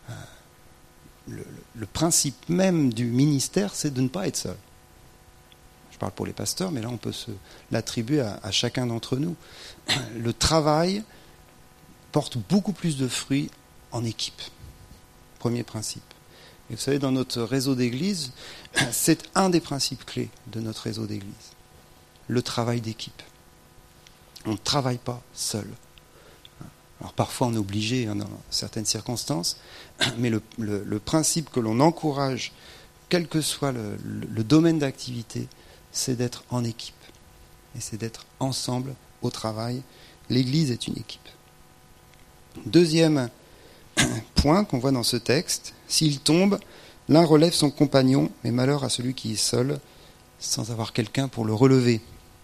le principe même du ministère, c'est de ne pas être seul. Je parle pour les pasteurs, mais là, on peut l'attribuer à chacun d'entre nous. Le travail porte beaucoup plus de fruits en équipe. Premier principe. Et vous savez, dans notre réseau d'église, c'est un des principes clés de notre réseau d'église. Le travail d'équipe. On ne travaille pas seul. Alors parfois on est obligé dans certaines circonstances, mais le principe que l'on encourage, quel que soit le domaine d'activité, c'est d'être en équipe. Et c'est d'être ensemble au travail. L'église est une équipe. Deuxième point qu'on voit dans ce texte, s'il tombe, l'un relève son compagnon, mais malheur à celui qui est seul, sans avoir quelqu'un pour le relever.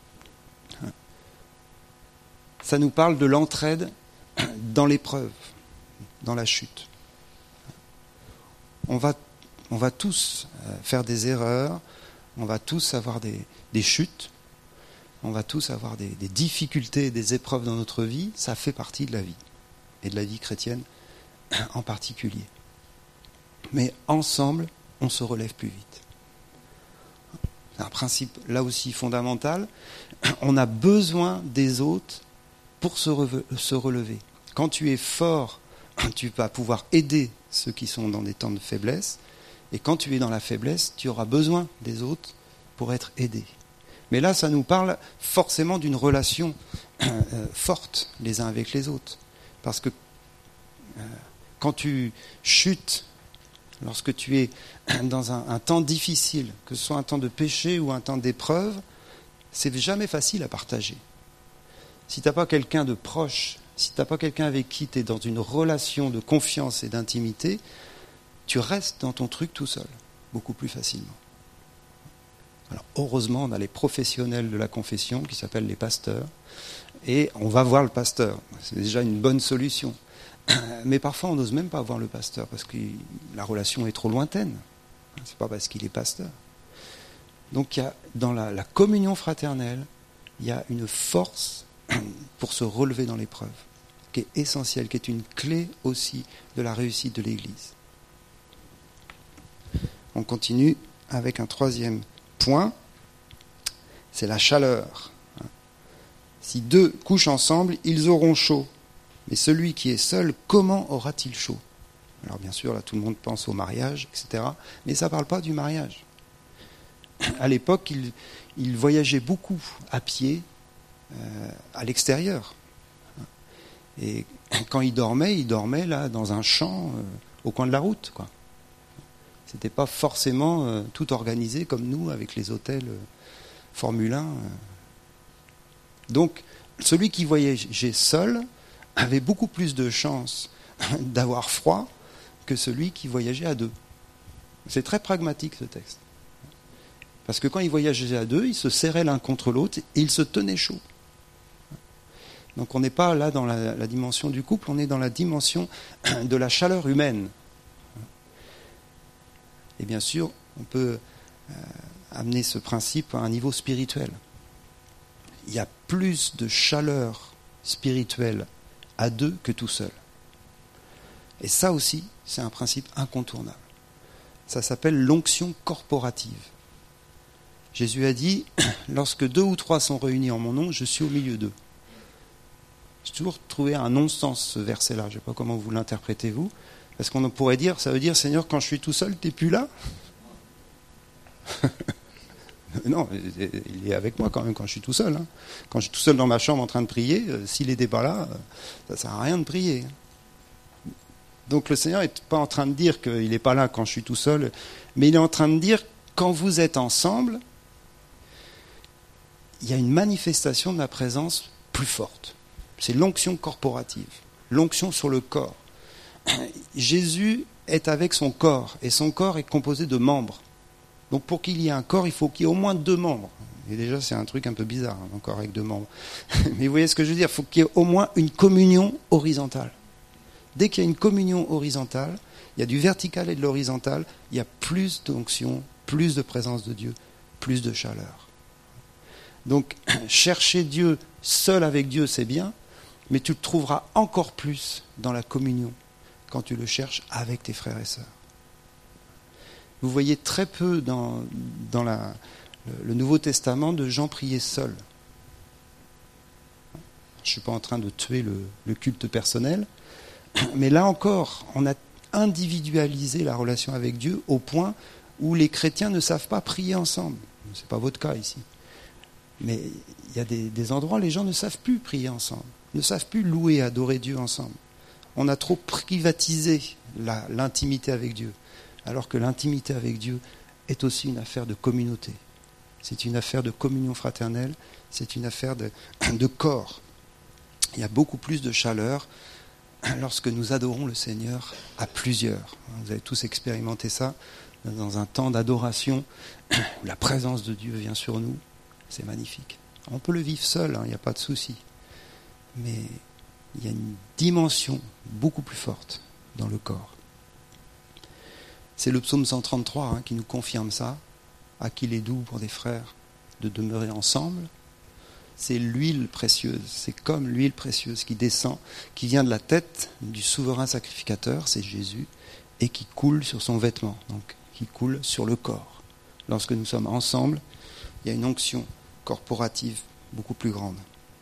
Ça nous parle de l'entraide dans l'épreuve, dans la chute. On va tous faire des erreurs, on va tous avoir des chutes, on va tous avoir des difficultés, des épreuves dans notre vie, ça fait partie de la vie, et de la vie chrétienne en particulier. Mais ensemble, on se relève plus vite. C'est un principe là aussi fondamental. On a besoin des autres pour se relever. Quand tu es fort, tu vas pouvoir aider ceux qui sont dans des temps de faiblesse. Et quand tu es dans la faiblesse, tu auras besoin des autres pour être aidé. Mais là, ça nous parle forcément d'une relation forte les uns avec les autres. Parce que quand tu chutes, lorsque tu es dans un temps difficile, que ce soit un temps de péché ou un temps d'épreuve, c'est jamais facile à partager. Si tu n'as pas quelqu'un de proche, si tu n'as pas quelqu'un avec qui tu es dans une relation de confiance et d'intimité, tu restes dans ton truc tout seul, beaucoup plus facilement. Alors heureusement, on a les professionnels de la confession qui s'appellent les pasteurs, et on va voir le pasteur. C'est déjà une bonne solution. Mais parfois, on n'ose même pas voir le pasteur parce que la relation est trop lointaine. C'est pas parce qu'il est pasteur. Donc, dans la communion fraternelle, il y a une force pour se relever dans l'épreuve, qui est essentielle, qui est une clé aussi de la réussite de l'Église. On continue avec un troisième point, c'est la chaleur. Si 2 couchent ensemble, ils auront chaud. Mais celui qui est seul, comment aura-t-il chaud ? Alors bien sûr, là tout le monde pense au mariage, etc. Mais ça ne parle pas du mariage. À l'époque, il voyageait beaucoup à pied à l'extérieur. Et quand il dormait là dans un champ au coin de la route, quoi. C'était pas forcément tout organisé comme nous avec les hôtels Formule 1. Donc, celui qui voyageait seul avait beaucoup plus de chances d'avoir froid que celui qui voyageait à deux. C'est très pragmatique ce texte. Parce que quand ils voyageaient à deux, ils se serraient l'un contre l'autre et ils se tenaient chaud. Donc on n'est pas là dans la dimension du couple, on est dans la dimension de la chaleur humaine. Et bien sûr, on peut amener ce principe à un niveau spirituel. Il y a plus de chaleur spirituelle à deux que tout seul. Et ça aussi, c'est un principe incontournable. Ça s'appelle l'onction corporative. Jésus a dit, lorsque 2 ou 3 sont réunis en mon nom, je suis au milieu d'eux. J'ai toujours trouvé un non-sens ce verset-là. Je ne sais pas comment vous l'interprétez vous. Parce qu'on pourrait dire, ça veut dire, Seigneur, quand je suis tout seul, tu n'es plus là ? Non, il est avec moi quand même quand je suis tout seul. Hein. Quand je suis tout seul dans ma chambre en train de prier, s'il n'était pas là, ça ne sert à rien de prier. Donc le Seigneur n'est pas en train de dire qu'il n'est pas là quand je suis tout seul, mais il est en train de dire, quand vous êtes ensemble, il y a une manifestation de la présence plus forte. C'est l'onction corporative, l'onction sur le corps. Jésus est avec son corps, et son corps est composé de membres. Donc pour qu'il y ait un corps, il faut qu'il y ait au moins 2 membres. Et déjà, c'est un truc un peu bizarre, un corps avec 2 membres. Mais vous voyez ce que je veux dire ? Il faut qu'il y ait au moins une communion horizontale. Dès qu'il y a une communion horizontale, il y a du vertical et de l'horizontal, il y a plus d'onction, plus de présence de Dieu, plus de chaleur. Donc, chercher Dieu seul avec Dieu, c'est bien, mais tu le trouveras encore plus dans la communion quand tu le cherches avec tes frères et sœurs. Vous voyez très peu dans le Nouveau Testament de gens prier seuls. Je ne suis pas en train de tuer le culte personnel, mais là encore, on a individualisé la relation avec Dieu au point où les chrétiens ne savent pas prier ensemble. Ce n'est pas votre cas ici. Mais il y a des endroits où les gens ne savent plus prier ensemble, ne savent plus louer, adorer Dieu ensemble. On a trop privatisé l'intimité avec Dieu, alors que l'intimité avec Dieu est aussi une affaire de communauté. C'est une affaire de communion fraternelle, c'est une affaire de corps. Il y a beaucoup plus de chaleur lorsque nous adorons le Seigneur à plusieurs. Vous avez tous expérimenté ça dans un temps d'adoration où la présence de Dieu vient sur nous. C'est magnifique. On peut le vivre seul, il n'y a pas de souci. Mais il y a une dimension beaucoup plus forte dans le corps. C'est le psaume 133 qui nous confirme ça. À qu'il est doux pour des frères de demeurer ensemble. C'est l'huile précieuse, c'est comme l'huile précieuse qui descend, qui vient de la tête du souverain sacrificateur, c'est Jésus, et qui coule sur son vêtement, donc qui coule sur le corps. Lorsque nous sommes ensemble, il y a une onction corporative beaucoup plus grande.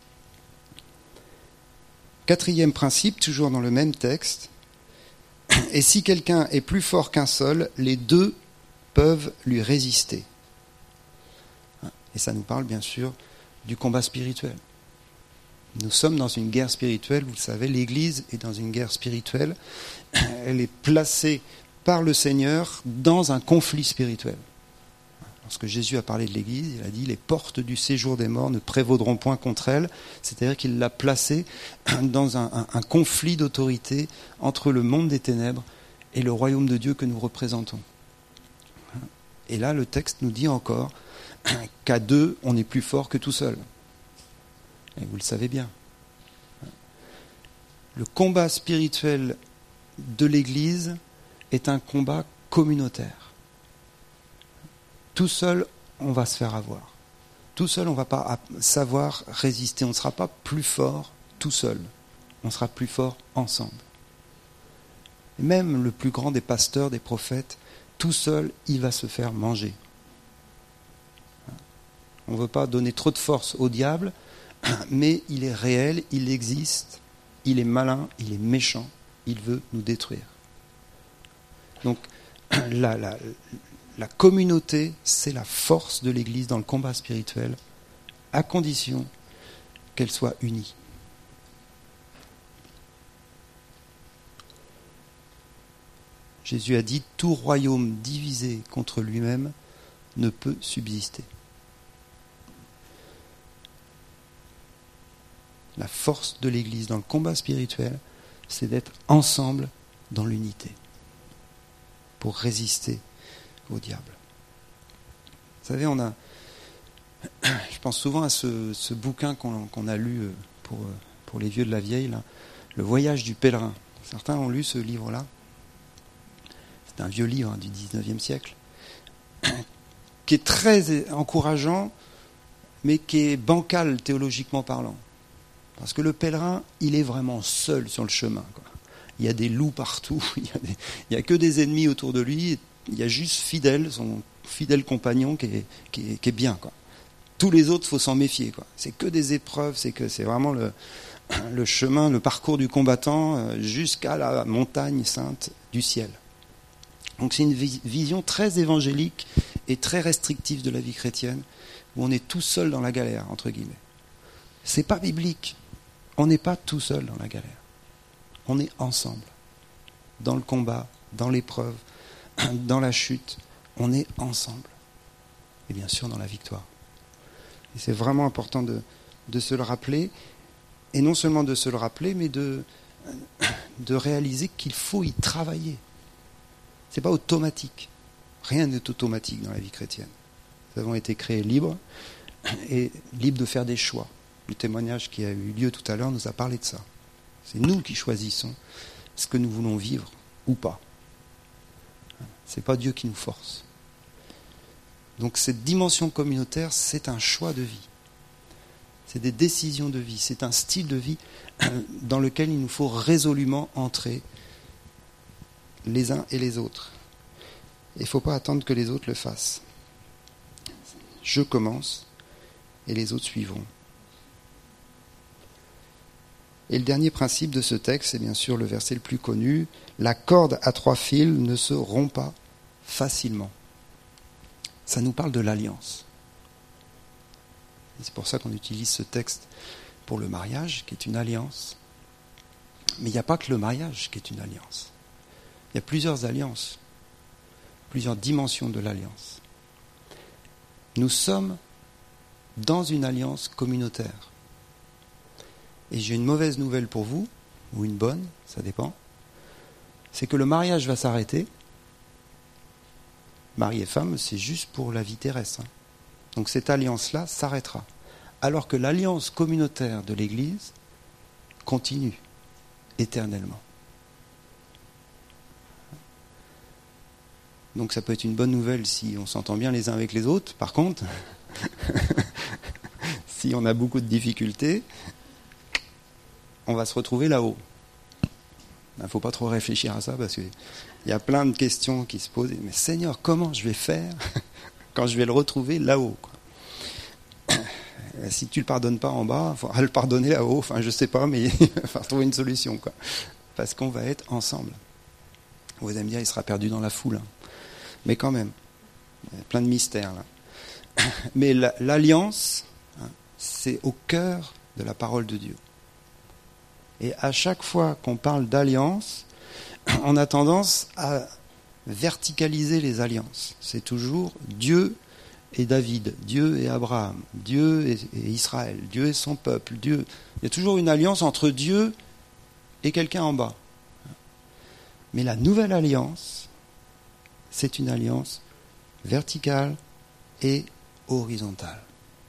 4e principe, toujours dans le même texte. Et si quelqu'un est plus fort qu'un seul, les 2 peuvent lui résister. Et ça nous parle bien sûr du combat spirituel. Nous sommes dans une guerre spirituelle, vous le savez, l'Église est dans une guerre spirituelle. Elle est placée par le Seigneur dans un conflit spirituel. Lorsque Jésus a parlé de l'Église, il a dit « Les portes du séjour des morts ne prévaudront point contre elle », c'est-à-dire qu'il l'a placée dans un conflit d'autorité entre le monde des ténèbres et le royaume de Dieu que nous représentons. Et là, le texte nous dit encore qu'à 2, on est plus fort que tout seul. Et vous le savez bien. Le combat spirituel de l'Église est un combat communautaire. Tout seul, on va se faire avoir. Tout seul, on ne va pas savoir résister. On ne sera pas plus fort tout seul. On sera plus fort ensemble. Et même le plus grand des pasteurs, des prophètes, tout seul, il va se faire manger. On ne veut pas donner trop de force au diable, mais il est réel, il existe, il est malin, il est méchant, il veut nous détruire. Donc, la communauté, c'est la force de l'Église dans le combat spirituel, à condition qu'elle soit unie. Jésus a dit, tout royaume divisé contre lui-même ne peut subsister. La force de l'Église dans le combat spirituel, c'est d'être ensemble dans l'unité pour résister au diable. Vous savez, je pense souvent à ce bouquin qu'on a lu pour les vieux de la vieille, là, Le voyage du pèlerin. Certains ont lu ce livre-là. C'est un vieux livre du 19e siècle, qui est très encourageant, mais qui est bancal théologiquement parlant. Parce que le pèlerin, il est vraiment seul sur le chemin, quoi. Il y a des loups partout, il n'y a que des ennemis autour de lui, il y a juste Fidèle, son fidèle compagnon qui est bien, quoi. Tous les autres, il faut s'en méfier, quoi. C'est que des épreuves, c'est vraiment le chemin, le parcours du combattant jusqu'à la montagne sainte du ciel. Donc c'est une vision très évangélique et très restrictive de la vie chrétienne, où on est tout seul dans la galère, entre guillemets. C'est pas biblique. On n'est pas tout seul dans la galère. On est ensemble. Dans le combat, dans l'épreuve, dans la chute, on est ensemble. Et bien sûr dans la victoire. Et c'est vraiment important de se le rappeler, et non seulement de se le rappeler, mais de réaliser qu'il faut y travailler. C'est pas automatique. Rien n'est automatique dans la vie chrétienne. Nous avons été créés libres, et libres de faire des choix. Le témoignage qui a eu lieu tout à l'heure nous a parlé de ça. C'est nous qui choisissons ce que nous voulons vivre ou pas. C'est pas Dieu qui nous force. Donc cette dimension communautaire, c'est un choix de vie. C'est des décisions de vie. C'est un style de vie dans lequel il nous faut résolument entrer les uns et les autres. Il ne faut pas attendre que les autres le fassent. Je commence et les autres suivront. Et le dernier principe de ce texte, c'est bien sûr le verset le plus connu, la corde à 3 fils ne se rompt pas facilement. Ça nous parle de l'alliance. Et c'est pour ça qu'on utilise ce texte pour le mariage, qui est une alliance. Mais il n'y a pas que le mariage qui est une alliance. Il y a plusieurs alliances, plusieurs dimensions de l'alliance. Nous sommes dans une alliance communautaire. Et j'ai une mauvaise nouvelle pour vous, ou une bonne, ça dépend, c'est que le mariage va s'arrêter. Mari et femme, c'est juste pour la vie terrestre. Donc cette alliance-là s'arrêtera. Alors que l'alliance communautaire de l'Église continue éternellement. Donc ça peut être une bonne nouvelle si on s'entend bien les uns avec les autres. Par contre, si on a beaucoup de difficultés, on va se retrouver là-haut. Il ne faut pas trop réfléchir à ça parce qu'il y a plein de questions qui se posent. Mais Seigneur, comment je vais faire quand je vais le retrouver là-haut, quoi. Si tu ne le pardonnes pas en bas, il faudra le pardonner là-haut. Enfin, je ne sais pas, mais il va falloir trouver une solution, quoi. Parce qu'on va être ensemble. Vous allez me dire, il sera perdu dans la foule. Mais quand même, il y a plein de mystères là. Mais l'alliance, c'est au cœur de la parole de Dieu. Et à chaque fois qu'on parle d'alliance, on a tendance à verticaliser les alliances. C'est toujours Dieu et David, Dieu et Abraham, Dieu et Israël, Dieu et son peuple. Dieu. Il y a toujours une alliance entre Dieu et quelqu'un en bas. Mais la nouvelle alliance, c'est une alliance verticale et horizontale.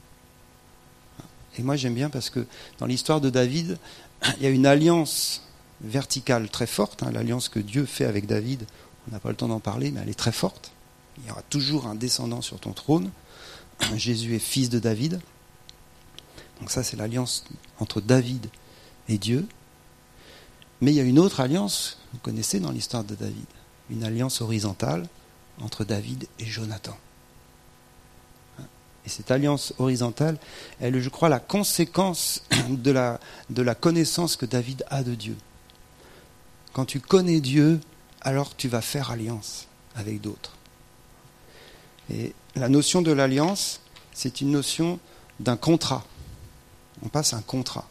Et moi j'aime bien parce que dans l'histoire de David, il y a une alliance verticale très forte, l'alliance que Dieu fait avec David. On n'a pas le temps d'en parler, mais elle est très forte. Il y aura toujours un descendant sur ton trône. Jésus est fils de David. Donc ça, c'est l'alliance entre David et Dieu. Mais il y a une autre alliance, vous connaissez dans l'histoire de David, une alliance horizontale entre David et Jonathan. Et cette alliance horizontale, elle est, je crois, la conséquence de la connaissance que David a de Dieu. Quand tu connais Dieu, alors tu vas faire alliance avec d'autres. Et la notion de l'alliance, c'est une notion d'un contrat. On passe un contrat.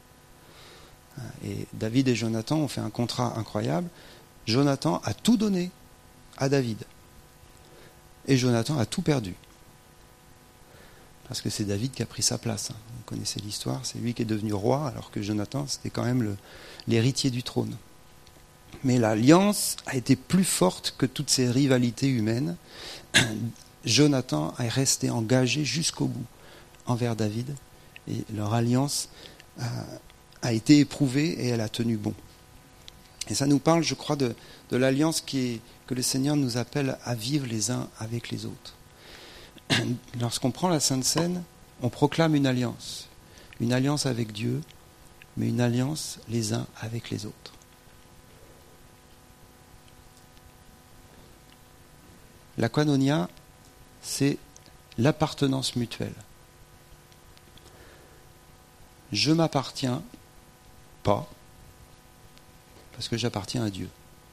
Et David et Jonathan ont fait un contrat incroyable. Jonathan a tout donné à David. Et Jonathan a tout perdu. Parce que c'est David qui a pris sa place. Vous connaissez l'histoire, c'est lui qui est devenu roi, alors que Jonathan, c'était quand même l'héritier du trône. Mais l'alliance a été plus forte que toutes ces rivalités humaines. Jonathan est resté engagé jusqu'au bout envers David, et leur alliance a été éprouvée et elle a tenu bon. Et ça nous parle, je crois, de l'alliance que le Seigneur nous appelle à vivre les uns avec les autres. Lorsqu'on prend la Sainte Seine, on proclame une alliance avec Dieu, mais une alliance les uns avec les autres. La koinonia, c'est l'appartenance mutuelle. Je m'appartiens pas, parce que j'appartiens à Dieu.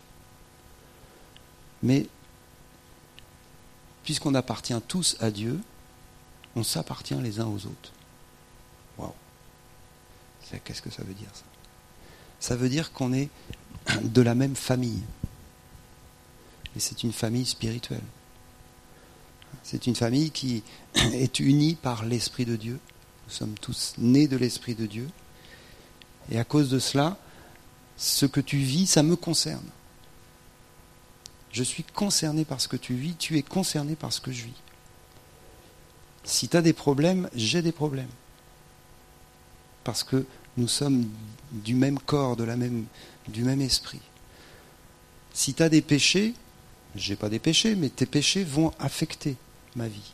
Mais, puisqu'on appartient tous à Dieu, on s'appartient les uns aux autres. Waouh! Qu'est-ce que ça veut dire, ça? Ça veut dire qu'on est de la même famille. Et c'est une famille spirituelle. C'est une famille qui est unie par l'Esprit de Dieu. Nous sommes tous nés de l'Esprit de Dieu. Et à cause de cela, ce que tu vis, ça me concerne. Je suis concerné par ce que tu vis, tu es concerné par ce que je vis. Si tu as des problèmes, j'ai des problèmes. Parce que nous sommes du même corps, du même esprit. Si tu as des péchés, j'ai pas des péchés, mais tes péchés vont affecter ma vie.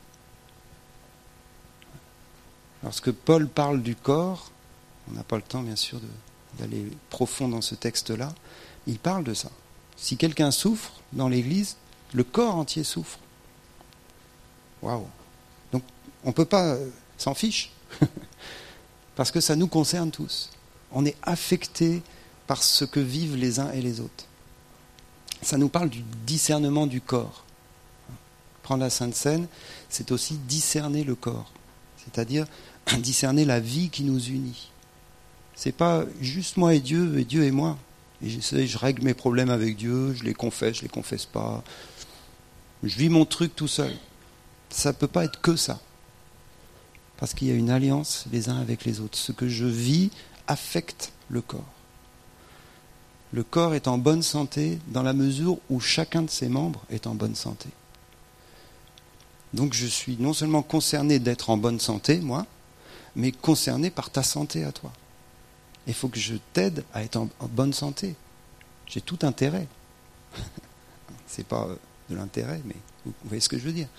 Lorsque Paul parle du corps, on n'a pas le temps bien sûr d'aller profond dans ce texte-là, il parle de ça. Si quelqu'un souffre dans l'Église, le corps entier souffre. Waouh! Donc on ne peut pas s'en fiche, parce que ça nous concerne tous. On est affectés par ce que vivent les uns et les autres. Ça nous parle du discernement du corps. Prendre la Sainte Seine, c'est aussi discerner le corps, c'est-à-dire discerner la vie qui nous unit. C'est pas juste moi et Dieu et moi. Et je règle mes problèmes avec Dieu, je les confesse pas. Je vis mon truc tout seul. Ça peut pas être que ça. Parce qu'il y a une alliance les uns avec les autres. Ce que je vis affecte le corps. Le corps est en bonne santé dans la mesure où chacun de ses membres est en bonne santé. Donc je suis non seulement concerné d'être en bonne santé, moi, mais concerné par ta santé à toi. Il faut que je t'aide à être en bonne santé. J'ai tout intérêt. C'est pas de l'intérêt, mais vous voyez ce que je veux dire.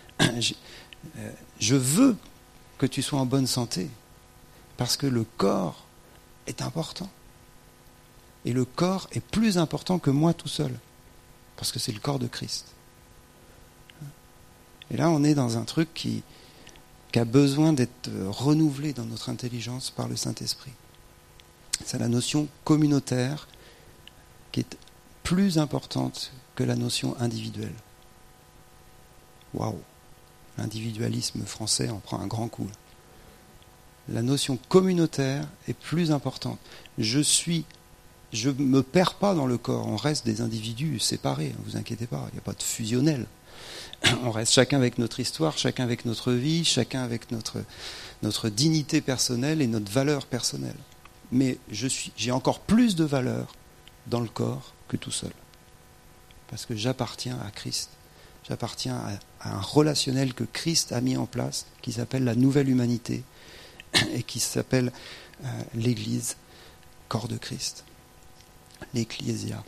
Je veux que tu sois en bonne santé, parce que le corps est important. Et le corps est plus important que moi tout seul, parce que c'est le corps de Christ. Et là, on est dans un truc qui a besoin d'être renouvelé dans notre intelligence par le Saint-Esprit. C'est la notion communautaire qui est plus importante que la notion individuelle. Waouh! L'individualisme français en prend un grand coup. La notion communautaire est plus importante. Je ne me perds pas dans le corps, on reste des individus séparés, ne vous inquiétez pas, il n'y a pas de fusionnel. On reste chacun avec notre histoire, chacun avec notre vie, chacun avec notre dignité personnelle et notre valeur personnelle. Mais j'ai encore plus de valeur dans le corps que tout seul. Parce que j'appartiens à Christ. J'appartiens à un relationnel que Christ a mis en place, qui s'appelle la nouvelle humanité, et qui s'appelle l'Église, corps de Christ. L'Ecclésia.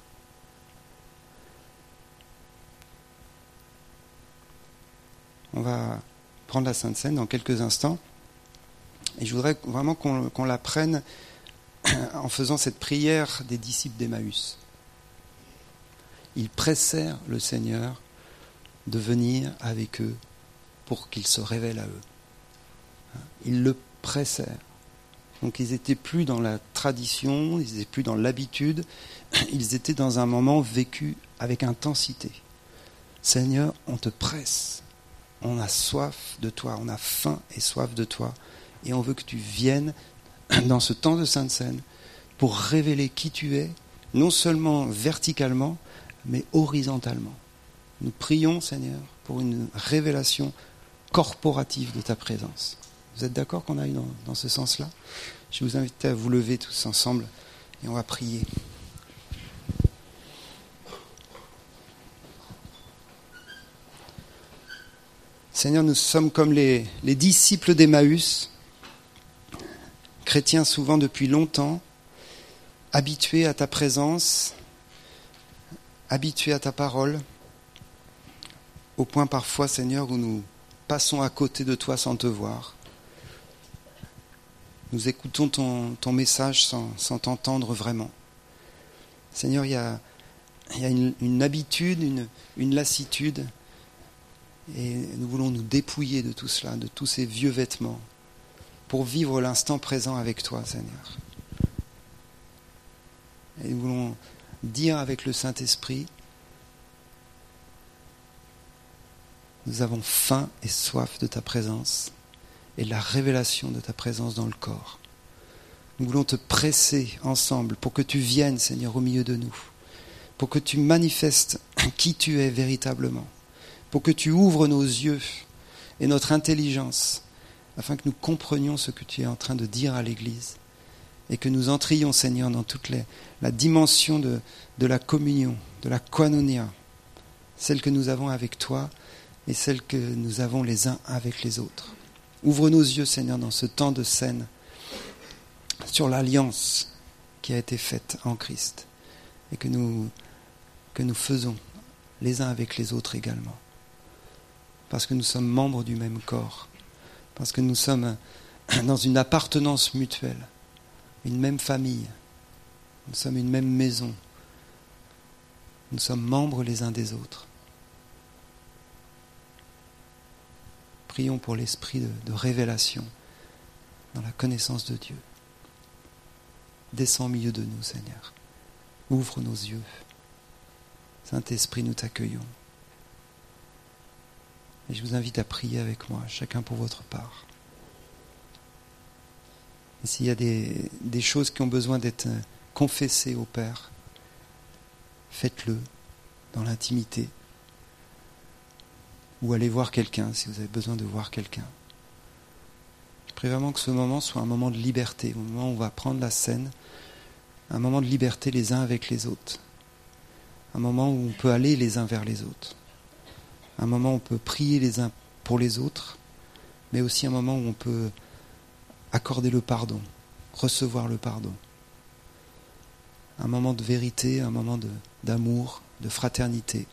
On va prendre la Sainte Seine dans quelques instants. Et je voudrais vraiment qu'on la prenne en faisant cette prière des disciples d'Emmaüs. Ils pressèrent le Seigneur de venir avec eux pour qu'il se révèle à eux. Ils le pressèrent. Donc ils n'étaient plus dans la tradition, ils n'étaient plus dans l'habitude, ils étaient dans un moment vécu avec intensité. Seigneur, on te presse, on a soif de toi, on a faim et soif de toi, et on veut que tu viennes dans ce temps de Sainte Seine pour révéler qui tu es, non seulement verticalement, mais horizontalement. Nous prions, Seigneur, pour une révélation corporative de ta présence. Vous êtes d'accord qu'on aille dans ce sens-là ? Je vais vous inviter à vous lever tous ensemble et on va prier. Seigneur, nous sommes comme les disciples d'Emmaüs, chrétiens souvent depuis longtemps, habitués à ta présence, habitués à ta parole, au point parfois, Seigneur, où nous passons à côté de toi sans te voir. Nous écoutons ton message sans t'entendre vraiment. Seigneur, il y a une habitude, une lassitude, et nous voulons nous dépouiller de tout cela, de tous ces vieux vêtements, pour vivre l'instant présent avec toi, Seigneur. Et nous voulons dire avec le Saint-Esprit, nous avons faim et soif de ta présence et de la révélation de ta présence dans le corps. Nous voulons te presser ensemble pour que tu viennes, Seigneur, au milieu de nous, pour que tu manifestes qui tu es véritablement, pour que tu ouvres nos yeux et notre intelligence, afin que nous comprenions ce que tu es en train de dire à l'Église et que nous entrions, Seigneur, dans toute la dimension de la communion, de la koinonia, celle que nous avons avec toi et celle que nous avons les uns avec les autres. Ouvre nos yeux, Seigneur, dans ce temps de scène, sur l'alliance qui a été faite en Christ et que nous faisons les uns avec les autres également. Parce que nous sommes membres du même corps, parce que nous sommes dans une appartenance mutuelle, une même famille, nous sommes une même maison, nous sommes membres les uns des autres. Prions pour l'esprit de révélation dans la connaissance de Dieu. Descends au milieu de nous, Seigneur. Ouvre nos yeux. Saint-Esprit, nous t'accueillons. Et je vous invite à prier avec moi, chacun pour votre part. Et s'il y a des choses qui ont besoin d'être confessées au Père, faites-le dans l'intimité. Ou allez voir quelqu'un si vous avez besoin de voir quelqu'un. Je prie vraiment que ce moment soit un moment de liberté, un moment où on va prendre la scène, un moment de liberté les uns avec les autres, un moment où on peut aller les uns vers les autres, un moment où on peut prier les uns pour les autres, mais aussi un moment où on peut accorder le pardon, recevoir le pardon. Un moment de vérité, un moment d'amour, de fraternité.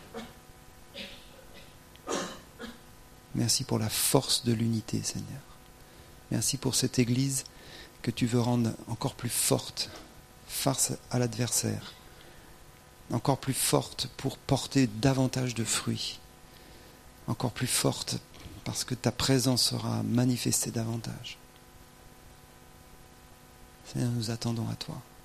Merci pour la force de l'unité, Seigneur. Merci pour cette Église que tu veux rendre encore plus forte face à l'adversaire, encore plus forte pour porter davantage de fruits, encore plus forte parce que ta présence sera manifestée davantage. Seigneur, nous attendons à toi.